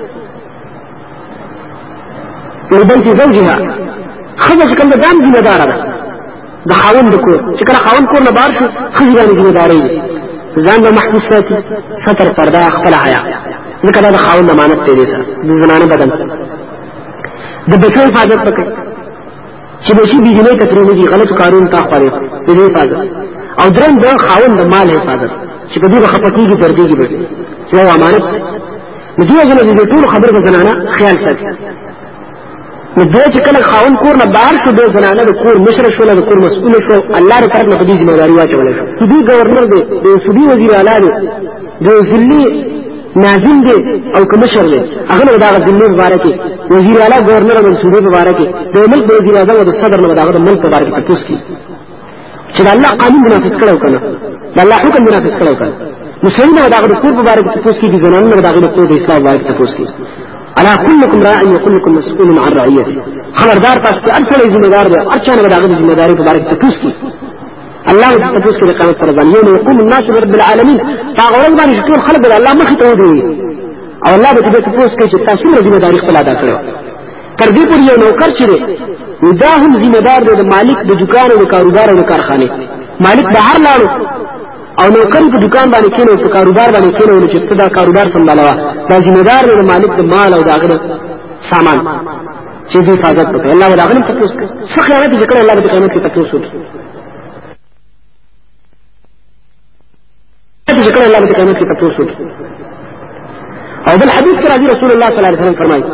لبنت زوجها خذ کوم د دام ذمہ دار ده د خاوند کور چې کله خاوند کور نه بار شو خذ باندې ذمہ داری ځان له محفوظ ساتي ستر پرده خپل حیا ځکه دا د خاوند امانت دی سره د زنانه بدن د بچو حفاظت وکړي چې بچي بيجنه کترې نه دي غلط کارونه تا خوري د دې حفاظت او درن د خاوند د مال حفاظت چې په دې خپتيږي درديږي به چې امانت دې ځنه دې ټول خبره د زنانه خیال ساتي نو دوی چې کله خاون کور نه بهر شو د زنانه د کور مشر شو د کور مسؤل شو الله تعالی طرف نه دې ذمہ داری واچول شو دې گورنر دی د سودي وزیر اعلی دی د ذلی ناظم دی او کمشر دی هغه د ذمہ مبارکي وزیر اعلی گورنر او سودي مبارکي د ملک د وزیر اعظم او د صدر نه د ملک مبارکي تاسو کی چې الله قانون منافس کړو کنه الله حکم منافس کړو کنه مسلمان د کور مبارکي تاسو کی د زنانه د کور د اسلام مبارکي تاسو کی الا كلكم راع وكلكم مسؤول عن رعيته خبردار تاسو ته ارسل ذمہ دار دی ارچانه بداغه ذمہ داری مبارک تاسو کی الله تاسو کې قیامت پر باندې یوم يقوم الناس برب العالمین فاغورن باندې ټول خلق الله مخ ته ودی او الله به دې تاسو کې چې تاسو څومره ذمہ داری خپل ادا کړو. تر دې پورې یو نوکر چې دا هم ذمہ دار دی د مالک د دکان او د کاروبار او د کارخانه. مالک بهر لاړو او نوکر په دکان باندې کېنو په کاروبار باندې کېنو چې دا کاروبار سمبالوا، دا ذمہ دار دی د مالک د مال او د هغه سامان چې دې حفاظت وکړي. الله ولا غنم تاسو څه خیانت وکړي، الله به قیامت کې تاسو ذکر الله به قیامت کې تاسو او بل حدیث کې راځي رسول الله صلی الله علیه وسلم فرمایي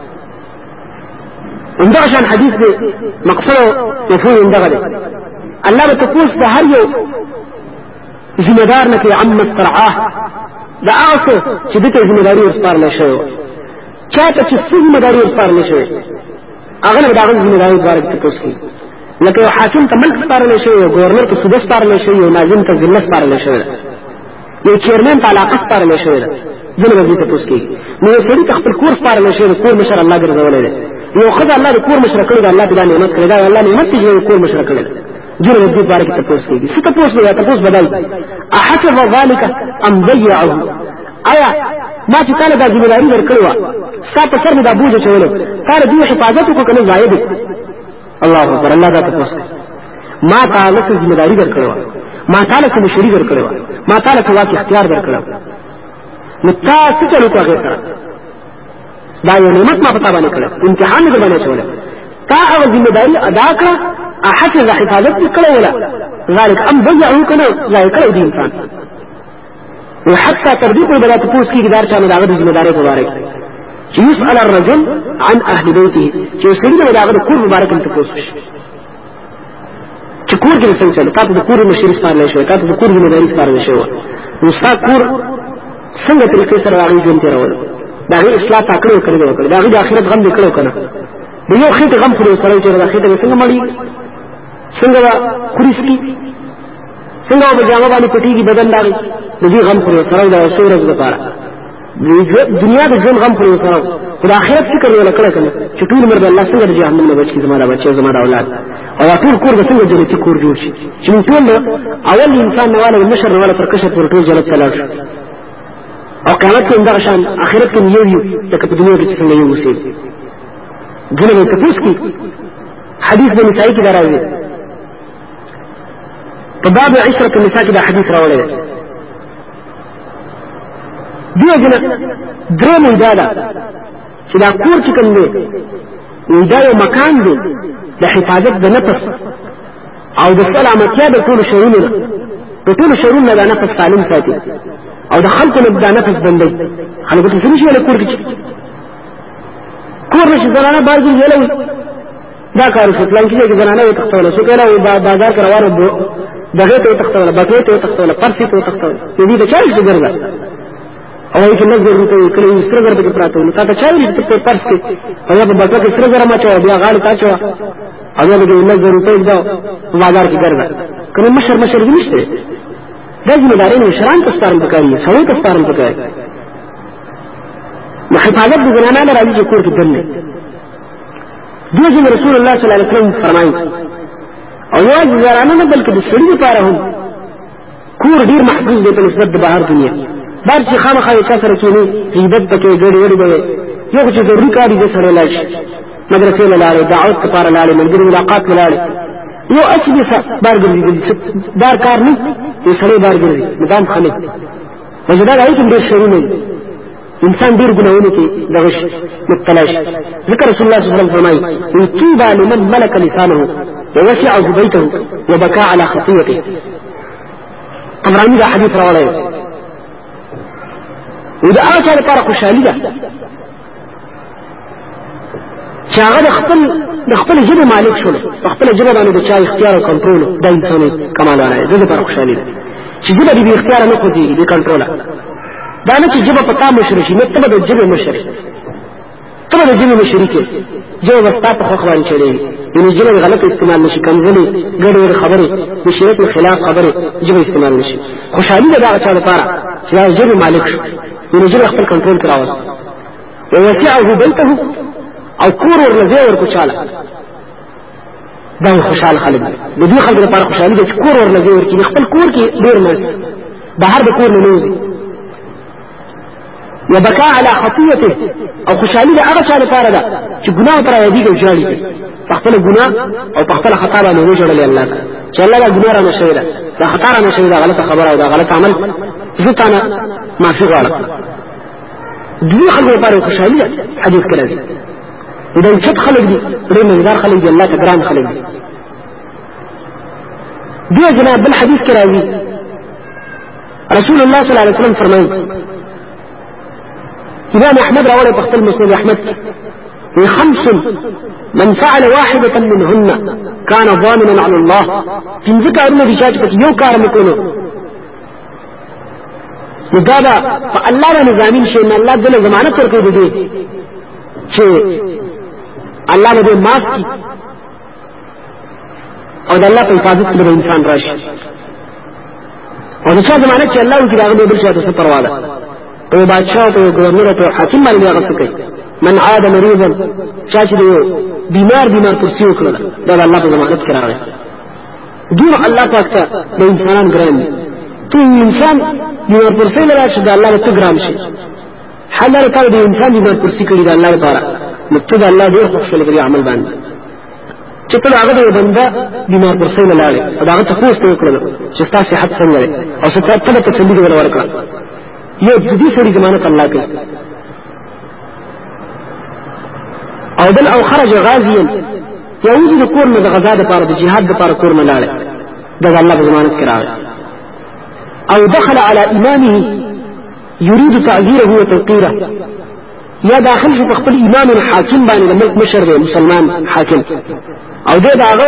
اندغه شان حدیث دی مقصد مفهوم اندغه دی الله به تاسو د هر یو ذمہ دار نه کې عم استرعاه دا اوسه چې دته ذمہ داری ورسپارل شوی چاته چې ذمہ داری ورسپارل شوی هغه د هغه ذمہ داری مبارک تاسو کې لکه حاکم ته ملک سپارل شوی، گورنر ته سود سپارل شوی، ناظم ته ذله سپارل شوی، یو چیرمن ته علاقه سپارل شوی ده ځنه به تاسو کې نو سړي ته خپل کور سپارل شوی، کور مشر الله ګرځولې ده. یو خدای الله د کور مشر کړی ده، الله تعالی نعمت کړی ده، الله نعمت چې کور مشر کړی ده ځنه به دې بارے کې تاسو کې څه تاسو یا تاسو بدل احسب ذلك ام ضيعه. آیا ما چې کله دا ذمہ داری ورکړی و ستا په سر مې دا بوج چولو کله دې حفاظت وکړو کنه ضایع دي. الله اکبر. الله دا تاسو ما تعالی څه ذمہ داری ورکړی و، ما تعالی څه مشورې ورکړی و، ما تعالی څه واقع اختیار ورکړو، نو تاسو څه وکړو هغه سره دا یو نعمت ما پتا باندې کړو، امتحان دې باندې چولو، تا هغه ذمہ داری ادا کړه، احسن حفاظت کړو ولا ذلك ام ضيعه کنه ضایع کړو دې انسان. وحتى تربيط البلاد تفوز كي قدار كان داغد الزمداري مبارك يسأل الرجل عن أهل بيته يسألنا داغد كور مبارك تفوز كور كي نسوي كاتو كور مشير سپار لشوا كاتو كور زمداري سپار لشوا وسا كور څنګه طریقې سره راغی جون تیر ول داغه اصلاح تاکړو کړو داغه د اخرت غم وکړو کنه دیو خېټه غم خوري سره چې د خېټه څنګه مړی څنګه خوريسکی څنګه په جامه باندې پټيږي بدن داغي دې غم خوري سره د سورج لپاره دنیا د ژوند غم خوري سره د اخرت فکر ولا کړه کنه چې ټول عمر د الله څنګه د جهنم نه بچي زموږ بچي زموږ اولاد او ټول کور به څنګه جنتي کور جوړ شي چې ټول اول انسان نه ولا مشر ولا پر کشف ور ټول جنت تلاش او قیامت کې اندغه شان اخرت کې یو لکه په دنیا کې څنګه یو وسی ګنه ته پوښتنه حدیث د نسائی کې راځي په باب عشرة النساء کې دا حدیث راوړل دیو جنا درې مېداله چې دا کور چې کوم دی دا یو مکان دی د حفاظت د نفس او د سلامتیا د ټول شرونو د ټول شرونو د نفس سالم ساتي او د خلکو د نفس بندي خلکو ته څه شي کور کې کور نشي زنانه بارځي ویلوي دا کار څه پلان کې چې زنانه وي تختول څه کړه دا بازار کروانه دغه ته تختول بټې ته تختول پرسي ته تختول دې د چارج ګرځا او چې نه ضرورت یې کله یې سره ګرځي پراته نو تا ته چارج ته پرس کې او په بټه کې سره ګرما چا بیا غاړه تا چا او دې نه ضرورت یې دا بازار کې ګرځا کله مشر دې نشته دا ذمہ داري مشران تستارم پکاري سوي تستارم پکاري محفاظت د زنانه راځي چې کور کې دنه دیو رسول الله صلی الله علیه وسلم فرمایي او یو زنانه نه بلکې د سړي لپاره هم کور ډیر محفوظ دی په نسبت د بهر دنیا بار چې خامخا یې کثر کېنی عبادت پکې ګډ وډ دی یو چې ضروري کاری دې سره لاړ مدرسې لاړ دعوت لپاره لاړ ملګری ملاقات لاړ یو اچبه بار ګرځي دار کار نه یې سړي بار ګرځي مدام خلک وجدا راځي کوم دې شروع نه انسان ډیر ګناونه کې دغش مبتلا شي ذکر رسول الله صلی الله علیه وسلم فرمایي طوبى لمن ملك لسانه ووسع بيته وبكى على خطيئته طبراني دا حدیث راوړی ودا هغه چا لپاره خوشحالي ده چې هغه د خپل ژبه مالک شول خپل ژبه باندې د چا اختیار او کنټرول د انساني کمال لري دغه لپاره خوشحالي ده چې ژبه دې اختیار نه کوي د کنټرول دا نه چې ژبه پتا مشر شي نو ته د ژبه مشر ته د ژبه مشر کې ژبه وستا په خو باندې چلے یعنی ژبه غلط استعمال نشي کمزلي ګډوډ خبره د شریعت خلاف خبره ژبه استعمال نشي خوشحالي ده دا چا لپاره چې ژبه مالک شي یعنی ژبه خپل کنټرول کراوه او وسعه بيته او کور ورلځي ورکو چاله دا خوشحال خلک د دې خلکو لپاره خوشحالي ده چې کور ورلځي ورکی خپل کور کې ډیر مس بهر د کور نه نوځي وبكاء على خطيته او خوشالي هغه چا لپاره ده چې ګناه پر یادي کې جوړی خپل ګناه او خپل خطا باندې وجوړل الله چې الله دا ګناه را نشي دا خطا را نشي دا غلطه خبره او دا غلط عمل زتانه معافي غواړه دې خلکو لپاره خوشالي حدیث کړی دی دا چې خلک دي ډېر مزدار خلک دي الله ته ګران خلک دي دې جناب بل حدیث کې راځي رسول الله صلی الله علیه وسلم فرمایي امام احمد راوړی په خپل مسند احمد خمس من فعل واحدة منهن كان ضامنا على الله پنځه کارونه دي چې یو کار وکړو نو دا په الله باندې ضامن شي نه الله دې ضمانت ورکړي دي چې الله دې معاف کړي او د الله په حفاظت کې انسان راشي او دا څه ضمانت چې الله وکړي هغه بل څه ته پروا ده او بادشاہ او گورنر او حاکم باندې هغه څه کوي من عاد مريضا چې بیمار کرسی وکړه دا الله په ضمانت کې راغی دور الله پاک ته د انسان ګران ته انسان بیمار کرسی لري چې د الله ته ګران شي حلال ته د انسان بیمار کرسی کړي د الله لپاره نو ته د الله ډیر خوشاله کړي عمل باندې چې ته هغه د بنده بیمار کرسی نه لاړې او هغه ته پوښتنه وکړه چې تاسو صحت څنګه ده او څه ته تسلی ورکړه یو دې سړي ضمانت الله کوي او بل او خرج غازيا يوجد کور نه غزا د پاره د جهاد د پاره کور نه لاړ د الله په ضمانت کې راغی او دخل على امامه يريد تعذيره وتوقيره یا داخل شو په خپل امام الحاکم باندې د ملک مشر دی مسلمان حاکم او دې داغه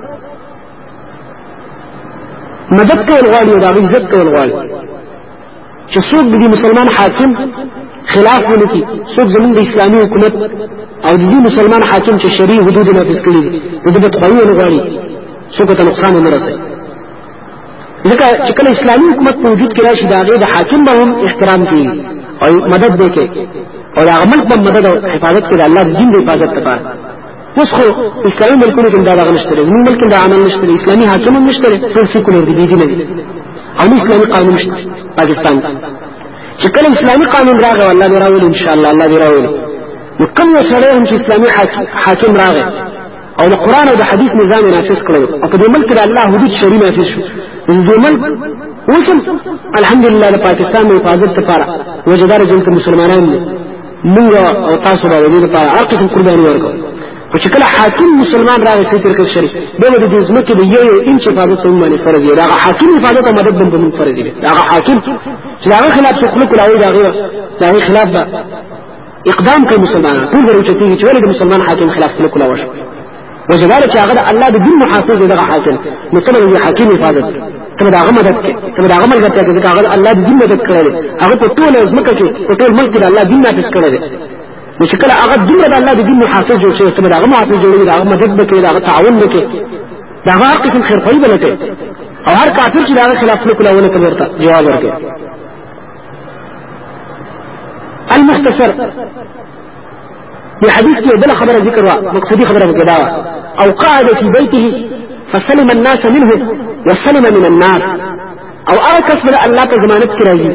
مدد کول غواړي او داغه عزت کول غواړي چې څوک د مسلمان حاکم خلاف ونکي څوک زموږ د اسلامي حکومت او د مسلمان حاکم چې شرعي حدود نافذ کړي دي د بدخوایي نه غواړي څوک ته نقصان نه رسي ځکه چې کله اسلامي حکومت په وجود کې راشي دا غي د حاکم به هم احترام کوي او مدد وکړي او د عمل په مدد او حفاظت کې د الله د دین د حفاظت لپاره اوس خو اسلامي ملکونو کې دا غو نشته زموږ ملک دا عمل نشته اسلامي حاکم هم نشته ټول سیکولر دي دي نه او اسلامي قانون نشته پاکستان چې کله اسلامي قانون راغی والله دې راولي ان شاء الله دې راولي نو کوم سره هم چې اسلامي حاکم راغی او د قران او د حديث نظام نافذ کړو او په دې ملک د الله حدود شرعي نافذ شو دې ملک وسم الحمدلله د پاکستان د حفاظت لپاره وجدار جنت مسلمانان موږ او تاسو د دې لپاره هر قسم قرباني ورکړو او چې کله حاکم مسلمان راغی چې طریقې شرعي به د دې ځمکې د یو انچ حفاظت هم باندې فرض دی دا حاکم حفاظت او مدد باندې فرض دی دا حاکم چې هغه خلاف څوک کوي دا خلاف دا اقدام کوي مسلمانان ټول ورچتي چې ولې مسلمان حاکم خلاف کوي وشو وجدارك هغه الله د دین محافظ دغه حاکم مطلب دی حاکم حفاظت ته دا هغه مدد کوي ته دا هغه مدد کوي چې هغه الله د دین مدد کوي هغه په ټول ځمکه کې په ټول ملک د الله دین نافذ کړی نو چې کله هغه دین د الله د دین محافظ جوړ شي ته دا هغه محافظ جوړي دا هغه مدد کوي دا هغه تعاون کوي دا هغه قسم خیر خوي بلته او هر کافر چې دا خلاف وکړي ونه کوي جواب ورکړي المختصر بحديث کې بل خبره ذکر وا مقصدي خبره وکړه او قاعد في بيته فسلم الناس منه وسلم من الناس او اركس بل الله په ضمانت کې راځي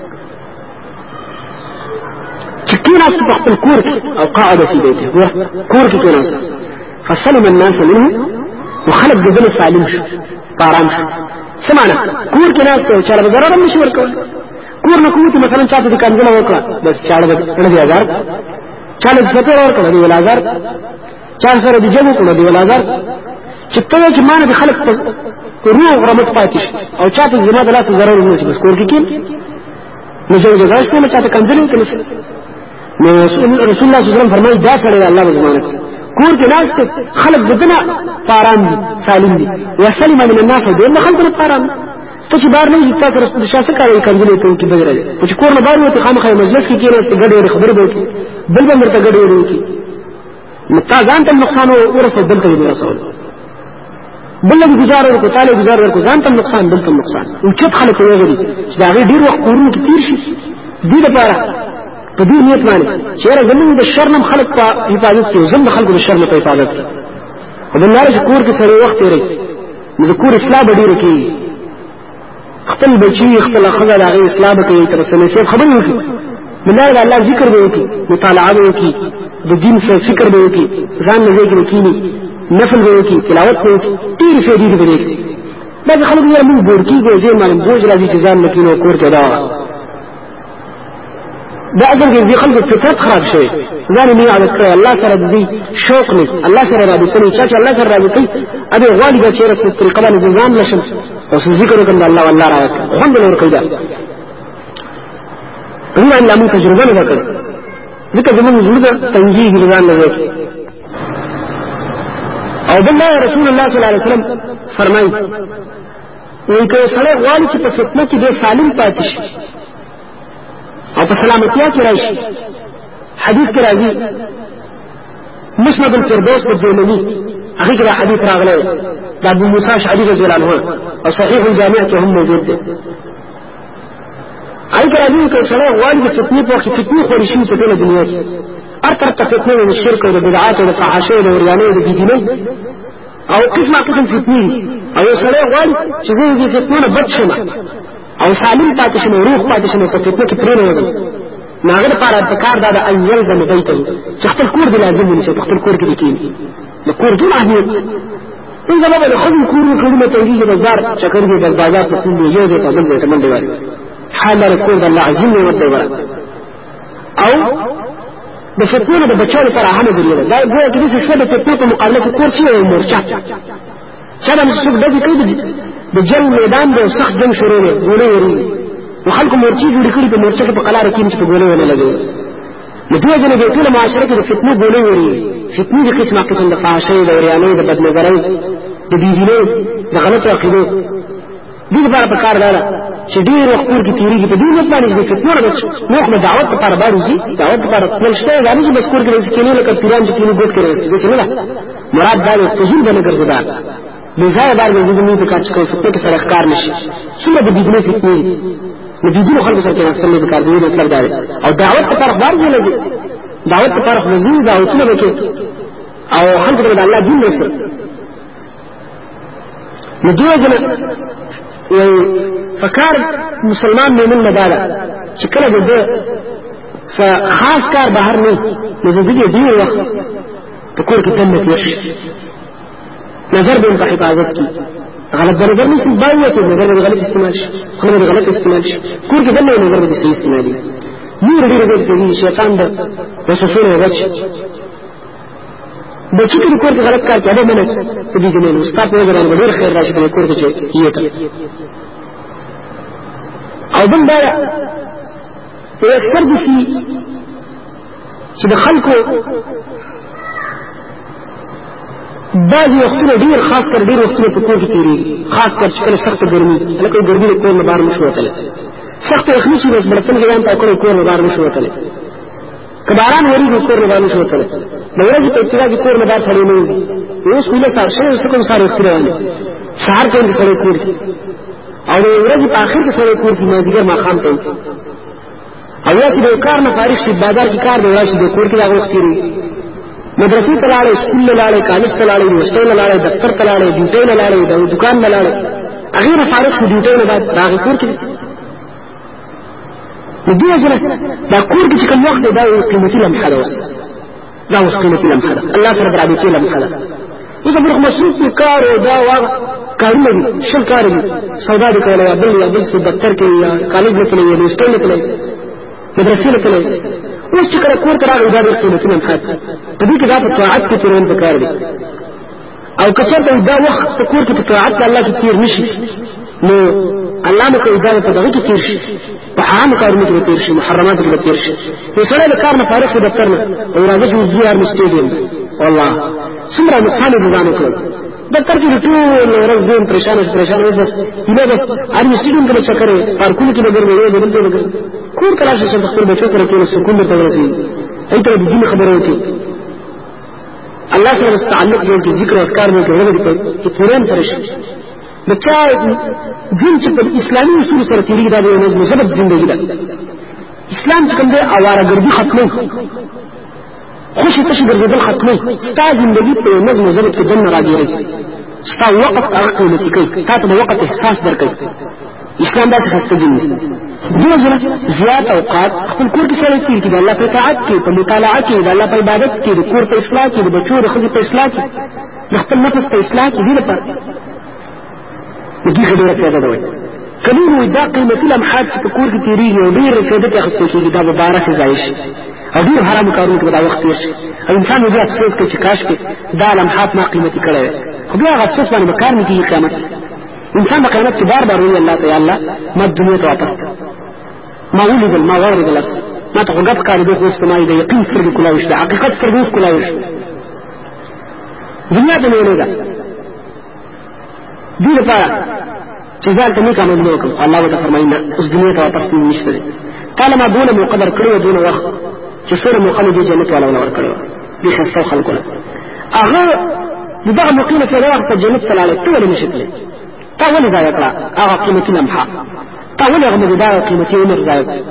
چې کینا په خپل کور او قاعد في بيته کور کې کینا فسلم الناس منه وخلق دغه سالم شو پارام شو سمانه کور کې ناس ته چاله ضرر نشي ورکول کور نه کومه مثلا چاته د کنځله وکړه بس چاله 1000 چاله فتور ورکړه دی ولازار چا سره دی جمع کړه دی ولازار چې ته چې مان به خلق روح رحمت پاتې او چاته زما د لاس ضرر نه شي بس کور کې کې نو چې دغه څه چاته کنځلې کړي نو رسول الله صلی الله علیه وسلم فرمایي دا سره الله زمانه کور کې ناس خلق بدنا پاران دي سالم دي وسلم من الناس دې خلق پاران ته چې بار نه یې تاسو رسول شاسه کوي کنځلې کوي کې بغیر دي چې کور نه بار وته خامخې مجلس کې کېنه ګډه خبرې وکړي بل به مرته ګډه وکړي متازان ته نقصان ورسول بل ته ورسول بل له گزار ورکو تعالی گزار ورکو ځان ته نقصان بل ته نقصان او چې خلک وګړي چې دا ډیر وخت کورونه کې تیر شي دې لپاره په دې نیت باندې چې زمونږ د شر نه خلک په حفاظت کې زموږ خلکو د شر نه په حفاظت کې او د لارې کور کې سره وخت لري نو کور اصلاح ډیر کې خپل بچي خپل خزر هغه اصلاح کوي تر څو نه خبرې وکړي بلار الله ذکر به وکي مطالعه به وکي د دین څخه فکر به وکي ځان نه ذکر کینی نفل به وکي تلاوت به وکي ډیر فائدې به وکي دا خلک یې موږ ورکی ګوزې مال بوج راځي چې ځان نه کینو کور ته دا اگر دې خلک فطرت خراب شي ځان نه عادت کړي الله سره دې شوق نه الله سره رابطه نه چې الله سره رابطه ابي غالي چې رسې طریقه باندې ځان لشم او ذکر وکړه الله والله راوت خوند له ورکړه الله الله موږ تجربه نه وکړه ځکه زموږ زړه تنجیه ځان نه وکړي او بالله رسول الله صلی الله علیه وسلم فرمایي وی که سره غواړي چې په فتنه کې به سالم پاتې شي او په سلامتیا کې راشي حدیث کې راځي مسند الفردوس الجومني هغه کې حدیث راغلی د ابو موسی اشعری رضی الله عنه او صحیح الجامع کې هم موجود دی هغه راځي که سره غواړي د فتنې په وخت کې فتنې خوري شي په ټول دنیا کې هر طرف ته فتنې د شرک او د بدعات او د فحاشۍ او د ریانۍ او د بيدینۍ او قسمه قسم فتنې او سره غواړي چې زه دې فتنې نه بچ شم او سالم پاتې شم روح پاتې شم په فتنه کې پرې نه وځم ناغه لپاره د کار دا د ایل زمه بیته چې خپل کور دی لازم نشي خپل کور کې کېږي د کور ټول اهمیت ان زموږ د خپل کور کړو ته یې بازار چکر دی بازار ته تللی یو ځای ته بل ځای ته منډه وایي حال کور د الله عظیم نه ورته وایي او د فتنه د بچو لپاره اهمه ذریعہ ده دا ګویا کې څه شوه د فتنه په مقابله کې کور شي او مورچا چا د څوک د دې کوي د جنگ میدان د سخت جنگ شروع دی ګولې وري نو خلکو مورچي جوړ کړي په مورچه کې په قلار کې چې په ګولې ونه لګي نو دوی ځنه د ټول معاشره کې د فتنې ګولې وري فتنې د قسمه قسم د فحاشۍ د ریانۍ د بدنظرۍ د بيدینۍ د غلط عقیدو دې لپاره په کار ده چې ډېر وخت کې تیریږي په دې وخت باندې د فتنو نه بچ نو خو دعوت لپاره باندې دعوت لپاره خپل شته غواړي چې بس کور کې رسې کېنه لکه پیران چې کېنه ګوت کړي دې څه نه مراد دا فزول باندې ګرځي بزای بار به دې په کار کوي فتنه کې سره ښکار نشي څومره د بيدینۍ فتنې نو بيدینو خلکو سره کې اصل نه کار دی مطلب دا او دعوت لپاره بارځي لږ دعوت لپاره وزین دعوتونه وکړي او خلکو ته الله دین رسول نو دوی ځنه فکر مسلمان مومن مدارا چې کله دې خاص کار بهر نه نو دې دی وخت په کور کې تنه کېږي نظر به په حفاظت کی غلط نظر نشي باید نظر به غلط استعمال شي خو به غلط استعمال شي کور کې بل نظر به صحیح استعمال دي نور دې رزق کوي شیطان د وسوسه وچ بچی کې کور کې غلط کار کوي منه په دې کې نو استاد په ځای باندې ډېر خیر راشي په کور کې کیته او بل دا یو اکثر دي چې د خلکو بعضی وختونه ډیر خاص کر ډیر وختونه په کور کې تیریږي خاص کر چې کله سخت ګرمي لکه ګرمي د کور نه بهر نشو وتلی سخت یخني چې بس بلتن کې ځان ته کور نه بهر نشو وتلی که باران وریږي کور نه بهر نشو وتلی د ورځې په ابتدا کې کور نه بهر سړی نه وځي اوس ویله سار شي څه کوم سار اختیار دی سهار کې د سړی کور کې او د ورځې په اخر کې سړی کور کې مازیګر ماښام ته او یا چې د کار نه فارغ شي بازار کې کار دی راشي د کور کې هغه وخت تیریږي مدرسې ته لاړې سکول ته لاړې کالج ته لاړې یونیورسيټي ته لاړې دفتر ته لاړې ډیوټي ته لاړې د دکان ته لاړې هغه فارغ شو ډیوټي نه بعد راغی کور کې دې ځله دا کور کې چې کوم وخت دا قیمتي لمحه ده دا اوس قیمتي لمحه ده الله تعالی برابر کې لمحه ده اوس موږ مصروف کار او دا کارونه دي شل کار دي سودا دي کولای بل څه دفتر کې یا کالج نه تللی یونیورسيټي نه تللی مدرسې نه تللی اوس چې کله کور ته راغی دا د قیمتي لمحه ده په دې کې دا په طاعت کې ترون پکار دي او کچته دا وخت په کور کې په طاعت الله کې تیر نشي نو الله مو کوي دا په دغه کې تیر شي په حرام کارونو کې تیر شي محرمات کې تیر شي نو سره د کار نه فارغ شي دفتر نه او راځي چې زیار مستېدل والله څومره نقصان دي ځان وکړ دفتر کې ټول ورځ زم پریشان بس اینه بس هر مستېدل کې چکر پارکونو کې لګر وي دې بل څه کور کراشه چې خپل بچو سره کې سکون درته ورسي ایته د دې خبره وکړي الله سره تعلق دې کې ذکر او اذکار مو کې ورغلي په قرآن سره شي بچا دین چې په اسلامي اصول سره تیریږي دا یو نظم ثبت ژوندۍ ده اسلام چې کوم دی اوارهګردي ختمه خوشي تشي ګرځېدل ختمه ستا ژوندۍ په نظم ثبت کې دنه راځي ستا وقت هغه قیمتي کوي تا ته وقت احساس درکوي اسلام داسې خسته دین دی. دوه ځله زیات اوقات خپل کور کې سره تېر کړي، د الله په اطاعت کې، په مطالعه کې، د الله په عبادت کې، د کور په اصلاح کې، د بچو د ښځې په اصلاح کې، د خپل نفس په اصلاح کې، دې لپاره د دې ډېره فایده ده. وایي کله نو دا قیمتي لمحات چې په کور کې تېرېږي او ډېرې فایدې پرې اخیستل کېږي، دا به بارسې ضایع شي او ډېرو حرامو کارونو کې به دا وخت تېر شي او انسان به بیا افسوس کوي چې کاشکې دا لمحات ما قیمتي کړی وی، خو بیا هغه افسوس باندې به کار نه کېږي. قیامت انسان په قیامت کې بار بار وایي الله ته یا الله ما دنیا ته واپس کړه، ما ولیدل، ما واورېدل، ما ته خو ګپ ښکارېدو، خو اوس په ما د یقین سترګې کلاوې شوې، د حقیقت سترګې اوس کلاوې شوې. دنیا ته مې ولېږه دې لپاره چې ځان ته نیک عملونه وکړم. الله ورته فرمایي نه، اوس دنیا ته واپس نشته دی. تا له ما دونه مقدر کړی و، دونه وخت چې څومره موقع مې دې جنت والا وله ورکړې وه دې ښایسته خلکو له. هغه د دغه موقع نه فایده واخیسته، جنت ته لاړې، ته ولې نه شې تللی؟ تا ولې ضایع کړه هغه قیمتي لمحه؟ تا ولې هغه مزیدار قیمتي عمر ضایع کړ؟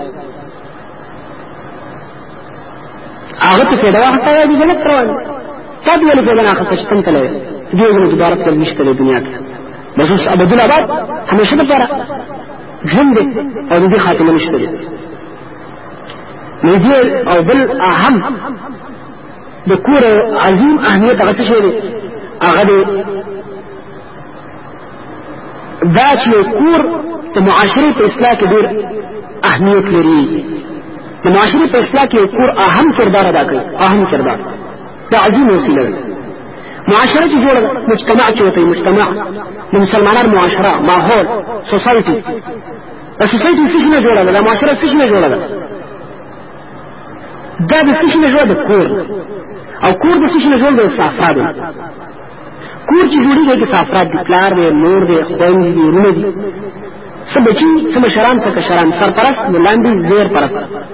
هغه ته فایده واخیسته یا دې جنت ته روان، تا دې ولې فایده نه اخیسته چې تم تللی دې ځل دوباره تلل نشته دی دنیا کې، بس اوس ابدالآباد همیشه دپاره ژوند دی او د دې خاتمه نشته دی. نو دې او بل اهم د کور عظیم اهمیت هغه څه شی دی، هغه دی دا چې کور د معاشرې په اصلاح کې ډېر اهمیت لري. د معاشرې په اصلاح کې کور اهم کردار ادا کوي، اهم کردار، دا عظیم وسیله ده. معاشره چې جوړه ده، مجتمع چې وته مجتمع د مسلمانانو معاشره، ماحول، سوسایټي. د سوسایټي څه نه جوړه ده، د معاشره څه نه جوړه ده، دا د څه نه جوړه ده، کور. او کور د څه نه جوړه ده، افراد. کور چې جوړیږي کې افراد دي، پلار دی، مور دی، خویندې دي، وروڼه دي، څه بچي، څه مشران، څه کشران، سرپرست، لاندې زیر پرست.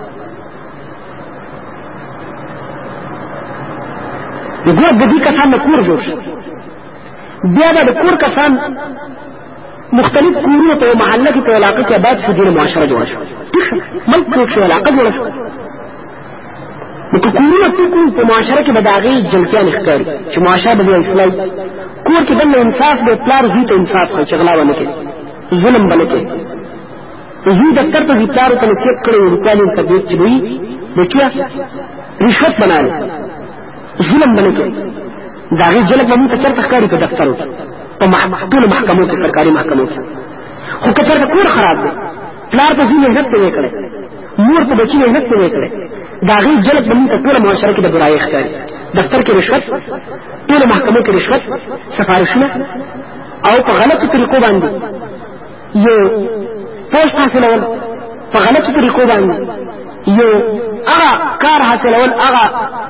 د ګور د دې کسان نه کور جوړ شو، بیا د کور کسان مختلف کورونه په محله کې په علاقه کې آباد شو، دینه معاشره جوړه شو، ملک جوړ شو، علاقه جوړه شو. نو که کورونه ټکو په معاشره کې به د هغې جلکیان ښکاري چې معاشره به بیا اصلاحي. کور کې دننه انصاف دی، پلار زوی ته انصاف کوي چې غلا ونه کړي، ظلم به نه کوي. زوی دفتر ته ځي، پلارو ته نصیحت کړی وي، روپیه نیم تربیت چې به وي بچیه رشوت بنالي، ظلم به نه کوي. د هغې جلب به مونږ ته چېرته ښکاري؟ په دفترو کې، په ټولو محکمو کې، سرکاري محکمو کې. خو که چېرته کور خراب دی، پلار ته زوی محنت نه دی کړی، مور په بچي محنت نه دی کړی، د هغې جلب به مونږ ته ټوله معاشره کې د برایۍ ښکاري. دفتر کې رشوت، ټولو محکمو کې رشوت، سفارشونه، او په غلطو طریقو باندې یو پوسټ حاصلول، په غلطو طریقو باندې یو هغه کار حاصلول، هغه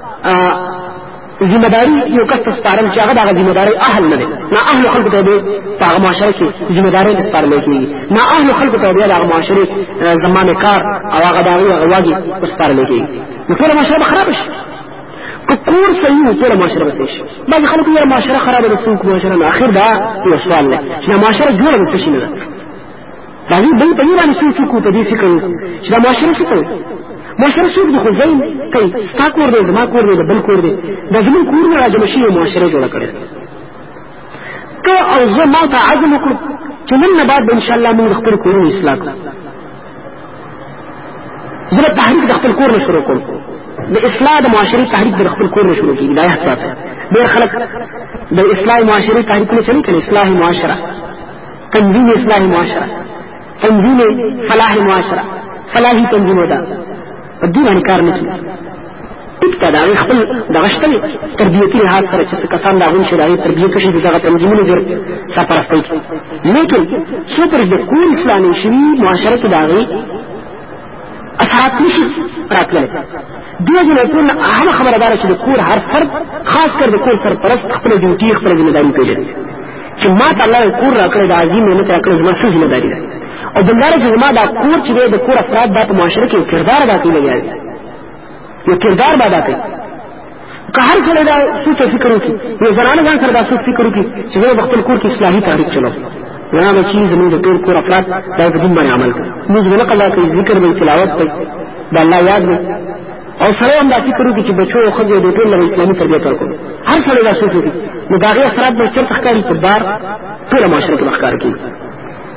ذمہداری یو کس ته سپارل چې هغه د هغه ذمہدارۍ اهل نه دی. نااهلو خلکو ته به په هغه معاشره کې ذمہدارۍ سپارلی کېږي، نااهلو خلکو ته بیا د هغه معاشرې زمانې کار او هغه د هغې هغه واګې سپارلی کېږي. نو ټوله معاشره به خرابه شي. که کور صحیح وي، ټوله معاشره به صحیح شي. بعضې خلکو یاره معاشره خرابه ده، څوک معاشره نه. اخر دا یو سوال دی چې دا معاشره جوړه د څه شي نه ده. دا دوی په دې باندې سوچ وکړو، په دې فکر وکړو چې دا معاشره څه کوي. معاشره څوک د خو ځین کوي، ستا کور دی، زما کور دی، د بل کور دی، دا زموږ کورونه راجمع شوي معاشره جوړه کړې ده. ته او زه ما ته عزم وکړو چې نن نه بعد به انشاءالله موږ د خپل کورونه اصلاح کړو. زه به تحریک د خپل کور نه شروع کړم، د اصلاح د معاشرې تحریک د خپل کور نه شروع کېږي. دا یاد ساته، ډېر خلک د اصلاح معاشرې تحریکونه چلي کړي، اصلاح معاشره، تنظیم اصلاح معاشره، تنظیم فلاح معاشره، فلاحي تنظیم ده، په دې باندې کار نه کوي. ټیک ته د هغې خپل دغه شته دی، تربیتي لحاظ سره چې څه کسان د هغوی چې د هغې تربیه کشي د دغه تنظیمونو جوړ سرپرستۍ کوي. لیکن څو پورې د کور اصلاح نه شوي، معاشره کې د هغې اثرات نشي راتللی. دې وجې نه ټول اهمه خبره دا ده چې د کور هر فرد، خاص کر د کور سرپرست، خپله ډیوټي، خپله ذمهداري پېژني چې ما ته الله کور راکړی، د عظیم نعمت راکړی، زما څه ذمهداري ده. او بلداره چې زما دا کور چې دی، د کور افراد دا په معاشره کې یو کردار ادا کوي، لګیا دی، یو کردار به ادا کوي. که هر سړی دا سوچ او فکر وکړي، یو زنانه ځان سره دا سوچ فکر وکړي چې زه به خپل کور کې اصلاحي تحریک چلوم، زما بچي، زموږ د ټول کور افراد دا په دین باندې عمل کوي، لمونځ به نه قضا کوي، ذکر به تلاوت کوي، د الله یاد به، او سړی هم دا فکر وکړي چې بچو او ښځې د ټول له اسلامي تربیت ورکړو. هر سړی دا سوچ وکړي، نو د هغې اثرات به چېرته ښکاري؟ په بار ټوله معاشره کې به ښکاره کېږي.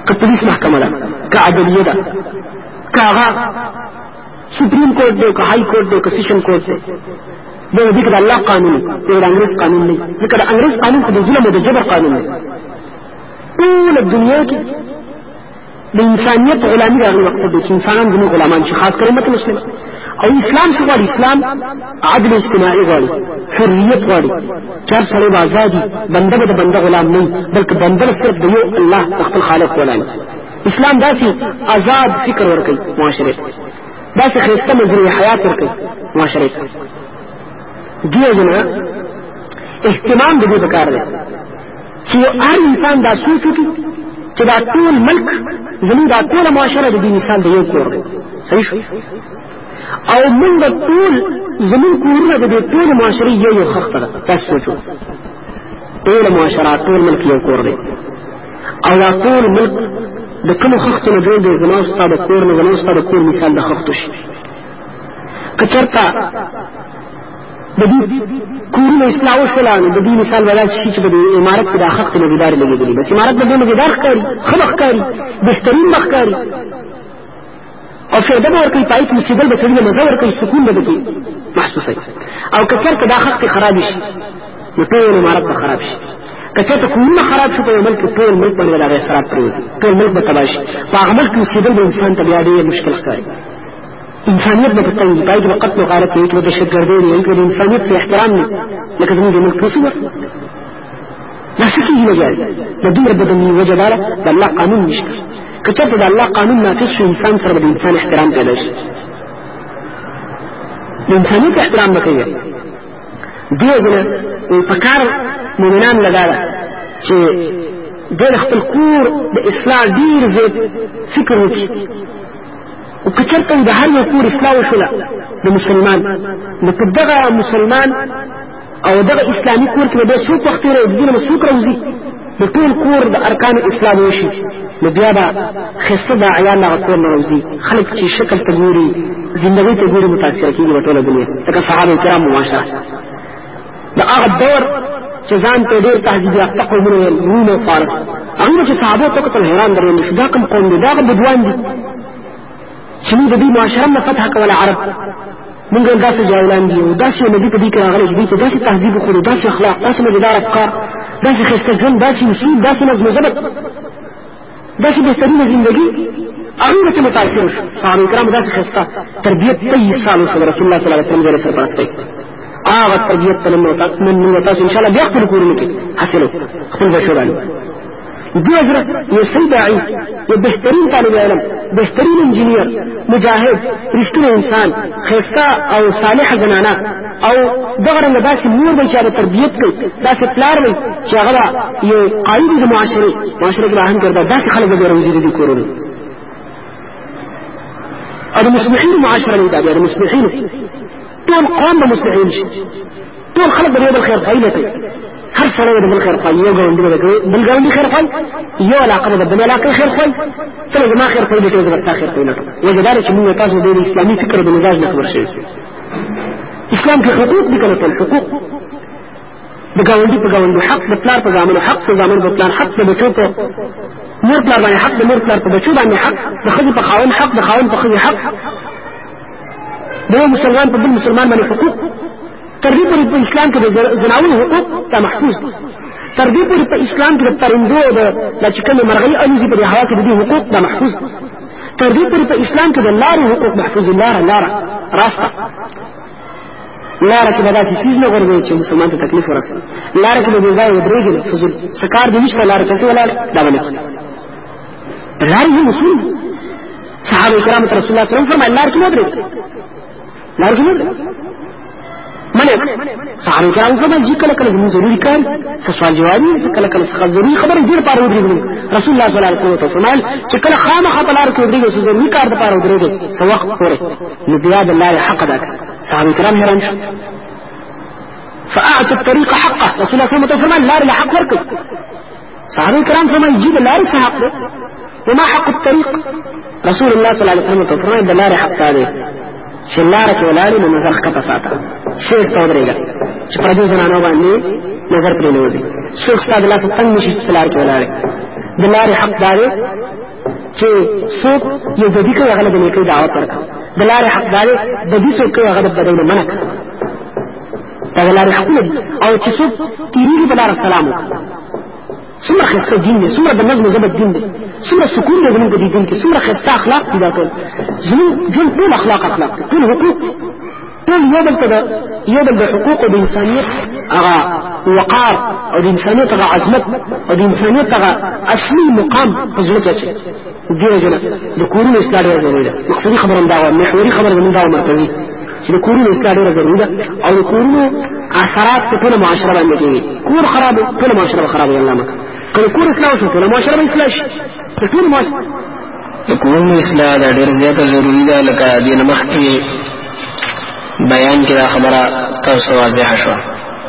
که پولیس محکمه ده، که عدلیه ده، که هغه سپریم کورټ دی، که های کورټ دی، که سیشن کورټ دی، دا دې کې د الله قانون دی، د انګریز قانون نه. ځکه د انګریز قانون خو د ظلم او د جبر قانون دی. ټوله دنیا کې د انسانیت غلامي راغلی مقصد دی چې انسانان زموږ غلامان شي، خاص کر امت مسلم. او اسلام څه غواړي؟ اسلام عدل اجتماعي غواړي، حریت غواړي، چې هر سړی به ازادي، بنده به د بنده غلام نه وي، بلکې بنده به صرف د یو الله د خپل خالق غلام. اسلام داسې آزاد فکر ورکوي معاشرې، داسې ښایسته مجري حیات ورکوي معاشرې. دې وجه اهتمام د دې پکار دی چې هر انسان دا سوچ وکړي چې دا ټول ملک زموږ دا ټوله معاشره د دې مثال د یو کور دی. صحیح شو؟ او موږ د ټول زموږ کورونه د دې ټولې معاشرې یو خښته ده. تاسو سوچو، ټوله معاشره، ټول ملک یو کور دی، او دا ټول ملک د کومو خښتو نه جوړ دی؟ زما او ستا د کور نه، زما او ستا د کور مثال د خښتو شي. که چېرته د دې کورونه اصلاح وشوله نو د دې مثال به داسې شي چې به د عمارت کې دا خښتې مزیدارې لګېدلي، بس عمارت به ډېر مزیدار ښکاري، ښه به ښکاري، بهترین به ښکاري، او فایده به ورکوي، پای کې اوسېدل به سړي له مزه ورکوي، سکون به پکې محسوسوي. او که چېرته دا خښتې خرابې شي نو ټول عمارت به خراب شي. که چېرته کورونه خراب شو په یو ملک کې، ټول ملک باندې به د هغې اثرات پرېوځي، ټول ملک به تباه شي. په هغه ملک کې اوسېدل به انسان ته بیا ډېر مشکل ښکاري. انسانیت به پکې وي، پای کې به قتل و غارت وي، کې به دهشتګردۍ وي، کې به د انسانیت څه احترام نه لکه زموږ د ملک پوسونه. دا څه کېږي مجال د دومره بدني وجه دا ده د الله قانون نشته. که چېرته د الله قانون ناقص شو، انسان سره به د انسان احترام پیدا شي، د انسانیت احترام به کوي. دې وجه نه پکار مؤمنان لدا ده چې دوی د خپل کور د اصلاح ډېر زیات فکر وکړي. او که چېرته د هر یو کور اصلاح وشوله د مسلمان، نو که دغه مسلمان او دغه اسلامي کور کې به بیا څوک وخت تېروي، د دې نه به څوک راوځي، د ټول کور د ارکانو اصلاح وشي، نو بیا به ښایسته د عیال هغه کور نه راوځي. خلک چې شکل ته ګوري، زندګۍ ته ګوري، متاثره کېږي په ټوله دنیا. لکه صحابه کرامو معاشره د هغه دور چې ځان ته ډېر تهذیب یافته قومونه ویل، روم او فارس، هغوی چې صحابو ته کتل حیران درېږي چې دا کوم قوم دی؟ دا هغه بدوان دي چې موږ د دوی معاشره نه فتح کوله عرب، موږ داسې جاهلان دي، او داسې یو نبي په دې کې راغلی چې دوی ته داسې تهذیب وښودو، داسې اخلاق، داسې مزیدار افکار، داسې ښایسته ژوند، داسې اصول، داسې نظم و ضبط، داسې بهترینه زندګي. هغوی به چې متاثره شو. صحابه کرامو داسې ښایسته تربیت 23 سال وشو د رسول الله صلی الله علیه وسلم زیر سرپرستۍ. هغه تربیت ته نن موږ تاسو انشاءالله بیا خپلو کورونو کې حاصلو، خپل بچو باندې. دې وجه یو صحیح داعي، یو بهترین طالب علم، بهترین انجینیر، مجاهد، رښتونی انسان، ښایسته او صالحه زنانه، او دغه رنګه داسې مور به چې هغه تربیت کوي، داسې پلار وي چې هغه به یو قاید د معاشرې کې به اهم ګرځي، داسې خلک به بیا راوځي د دې کورونو. او د مصلحینو معاشره نه دا بیا د مصلحینو ټول قوم به مصلحین شي، ټول خلک به د یو بل خیرخواهي نه کوي، هر سړی به د بل خیرخواهي، یو ګاونډي به بل ګاونډي خیرخواهي، یو علاقه به د بل علاقې خیرخواهي، ته زما خیرخواهي لټوې، زه به ستا خیرخواهي لټوم. وجه دا ده چې موږ تاسو د اسلامي فکر د مزاج نه خبر شوي. اسلام کې حقوق دي، کنه ټول حقوق د ګاونډي په ګاونډي حق، د پلار په زامنو حق، د زامنو په پلار حق، د بچو په مور پلار باندې حق، د مور پلار په بچو باندې حق، د ښځې په خاوند حق، د خاوند په ښځې حق، د یو مسلمان په بل مسلمان باندې حقوق. تر دې پورې په اسلام کې د زناورو حقوق دا محفوظ دي. تر دې پورې په اسلام کې د پرندو او د چې کومې مرغۍ الوزي په دې هوا کې د دې حقوق دا محفوظ دي. تر دې پورې په اسلام کې د لارې حقوق محفوظ دي. لاره راسته لاره کې به داسې څیز نه غورځوي چې مسلمان ته تکلیف ورسوي. لاره کې به بې ځایه ودرېږي نه، فضول څه کار دې نشته، لاره کسې ولاړې دا به نه کېږي. لارې هم اصول دي. صحابه کرامو ته رسول الله صلی الله علیه وسلم فرمایل لاره کې نه ودرېږي، لاره کې نه ودرېږي. منع صحابه کرام فرمایل چې کله کله زموږ ضروري کار څه سوال جوابي، کله کله څه ضروري خبره دې لپاره ودرېږو. رسول الله صلی الله علیه وسلم فرمایل چې کله خامخا په لاره کې ودرېږو څه ضروري کار لپاره ودرېږو څه وخت پورې، نو بیا د لارې حق ادا کړه. صحابه کرام حیران شو. فاعطوا الطريق حقه، رسول الله صلی الله علیه وسلم فرمایل لارې له حق ورکړه. صحابه کرام فرمایل چې د لارې څه حق دی، وما حق الطريق؟ رسول الله صلی الله علیه وسلم فرمایل د لارې حق دی چې لاره کې ولاړې نو نظر ښکته ساته، سیر ته ودرېږه چې پردیو زنانو باندې نظر پرې نه وځي. څوک ستا د لاسه تنګ نه شي چې په لاره کې ولاړې. د لارې حق دا دی چې څوک یو بدي کوي هغه د نیکۍ دعوت ورکړه. د لارې حق دا دی بدي څوک کوي هغه د بدۍ نه منع کړه. دا د لارې حقونه دي. او چې څوک تېرېږي په لاره سلام وکړه. څومره ښایسته دین دی، څومره د نظم و ضبط دین دی، څومره سکون دی زموږ په دې دین کې، څومره ښایسته اخلاق دي. دا ټول زموږ ژوند ټول اخلاق دي، ټول حقوق دي، ټول یو بل د حقوقو د انسانیت هغه وقار او د انسانیت هغه عظمت او د انسانیت هغه اصلي مقام په زړه کې اچوي. دې وجه د کورونو اصلاح ډېره ضروري ده. مقصدي خبره هم دا وه، محوري خبره زموږ دا وه مرکزي، چې د کورونو اصلاح ډېره ضروري ده. او د کورونو اثرات په ټوله معاشره باندې کېږي. کور خراب ټوله معاشره به خراب وي. الله مکړه که د کور اصلاح وشو ټوله معاشره به اصلاح شي. د ټولو معاشره د کورونو اصلاح دا ډېر زیاته ضروري ده. لکه دې نه مخکې بیان کې دا خبره تاسو واضحه شوه.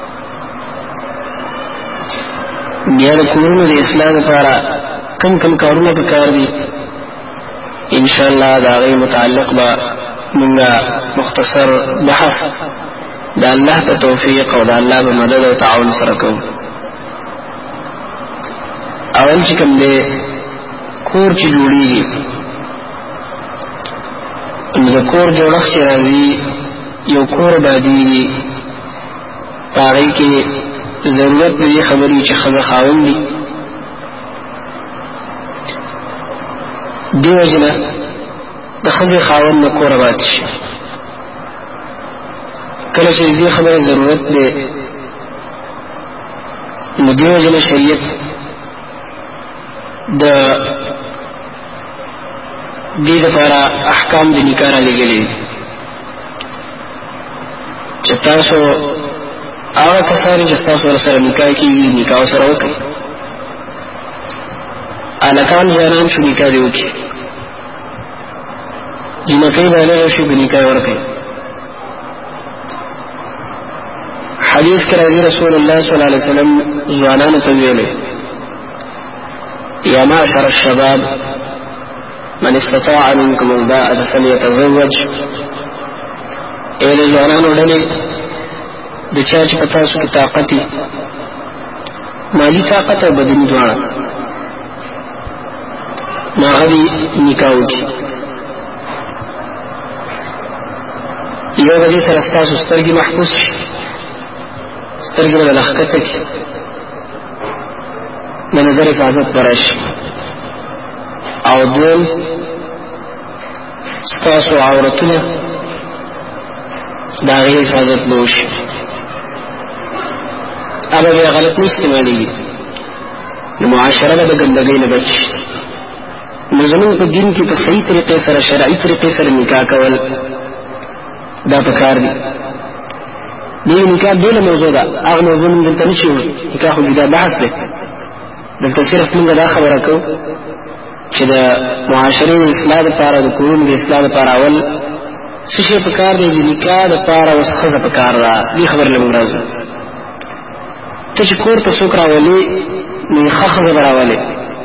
بیا د کورونو د اصلاح لپاره کم کارونه پکار دي. انشاءالله د هغې متعلق به مونږه مختصر بحث د الله په توفیق او د الله په مدد او تعاون سره کوو. اول چې کوم دی کور چې جوړېږي، نو د کور جوړښت چې راځي یو کور آبادېږي، په هغې کې ضرورت د دې خبرې چې ښځه خاوند دي. دې وجې نه د ښځې خاوند نه کور آباد شي. کله چې دې خبرې ضرورت دی، نو دې وجې نه شریعت د دې لپاره احکام د نکاح رالیږلي چې تاسو هغه کسان چې تاسو سره نکاح کېږي نکاح سره وکړئ. هلکان ځوانان شو نکاح دې وکړي، جنکۍ بالغې شي په نکاح ورکړئ. حدیث کې راځي رسول الله صلی الله علیه وسلم ځوانانو ته ویلي: یا معشر الشباب من استطاع منكم الباءة فليتزوج. اے د ځوانانو ډلې د چا چې په تاسو کې طاقت وي، مالي طاقت او بدني دواړه، نو هغه دې نکاح وکړي. یو د دې سره ستاسو سترګې محفوظ شي، سترګې به له ښکته کړي، د نظر حفاظت به راشي. او دویم ستاسو عورتونه د هغې حفاظت به وشي، هغه بیا غلط نه استعمالېږي، نو معاشره به د ګندګۍ نه بچ شي. نو زموږ په دین کې په صحیح طریقې سره شرعي طریقې سره نکاح کول دا پکار دي. دې نکاح بېله موضوع ده، هغه موضوع موږ دلته نه شي وایو، نکاح خو جدا بحث دی. دلته صرف موږ دا خبره کوو چې د معاشرې د اصلاح دپاره، د کورونو د اصلاح دپاره اول څه شی پکار دی؟ د نکاح دپاره اوس ښځه پکار ده. دې خبرې له موږ راځو. ته چې کور ته څوک راولې، نو یې ښه ښځه به راولې،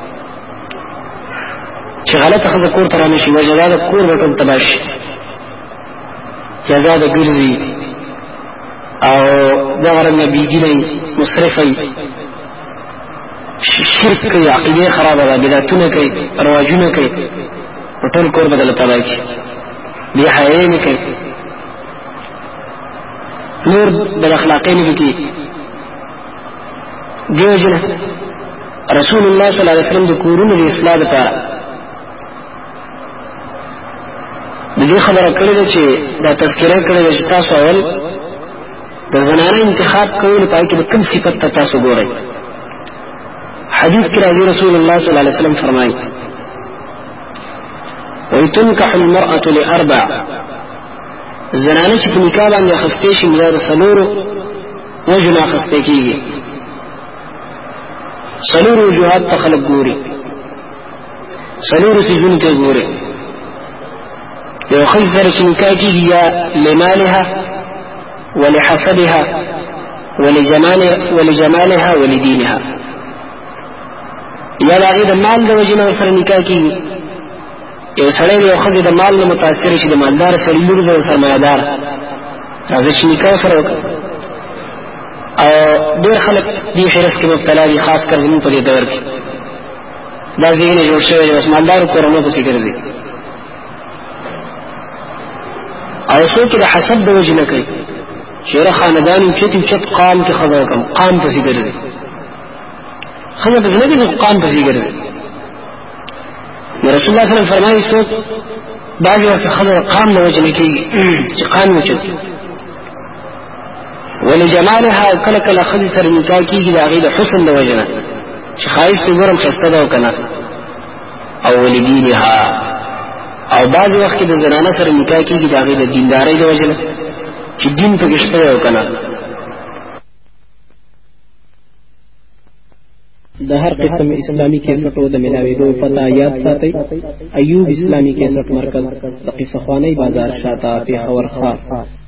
چې غلطه ښځه کور ته را نه شي، وجه دا ده کور به ټول تباه شي، جزا به ګرځي او دغه رنګه بېدینه وي، مصرفه وي، شرک کوي، عقیدې خرابه ده، بدعتونه کوي، رواجونه کوي، نو ټول کور به دله تباه کړي، بې حیایي نه کوي، نور بد اخلاقۍ نه به کوي. دې وجې نه رسول الله صلی الله علیه وسلم د کورونو د اصلاح دپاره د دې خبره کړې ده چې دا تذکره کړې ده چې تاسو اول د زنانه انتخاب کوئ، نو په هغې کې به کوم صفت ته تاسو ګورئ. حدیث کې راځي رسول الله صلی الله علیه وسلم فرمایي: وتنکح المرأة لأربع. زنانه چې په نکاح باندې اخیستې شي، دا د څلورو وجو نه اخیستې کېږي. څلورو وجوهات ته خلک ګوري، څلورو څیزونو ته ګوري. یو ښځې سره چې نکاح کېږي، یا لمالها ولحسبها ولجمالها ولدینها، یا د هغې د مال د وجې نه ورسره نکاح کېږي. یو سړی د یو ښځې د مال نه متاثره شي، د مالدار سړي لور ده، سرمایهدار، راځي چې نکاح سره وکړي. او ډېر خلک دې حرص کې مبتلا دي، خاص کر زموږ په دې دور کې. دا ځینې جوړ شوی دی عثماندارو کورونو پسې ګرځي او څوک د حسد د وجې نه کوي چېره خاندان چت قام کې ښځه وکړم قام پسې ګرځي ښځه پسې نه ګرځي قام پسې ګرځي نو رسول الله صلی الله علیه وسلم فرمایي څوک بعضې وخت ښځه قام د وجې نه کېږي چې قام وچت ولجمالها کله کله ښځې سره نکاح کېږي د هغې د حسن د وجې نه چې ښایست یې ګورم ښایسته ده او که نه او ولدینها او بعضې وخت کې د زنانه سره نکاح کېږي د هغې د دیندارۍ د وجې نه چې دین پکې شته دی او که نه د هر قسم اسلامی کیسټو د ملاویدو پته یاد ساتئ. ایوب اسلامی کیسټ مرکز د قصه خوانی بازار شاته پیښور ښار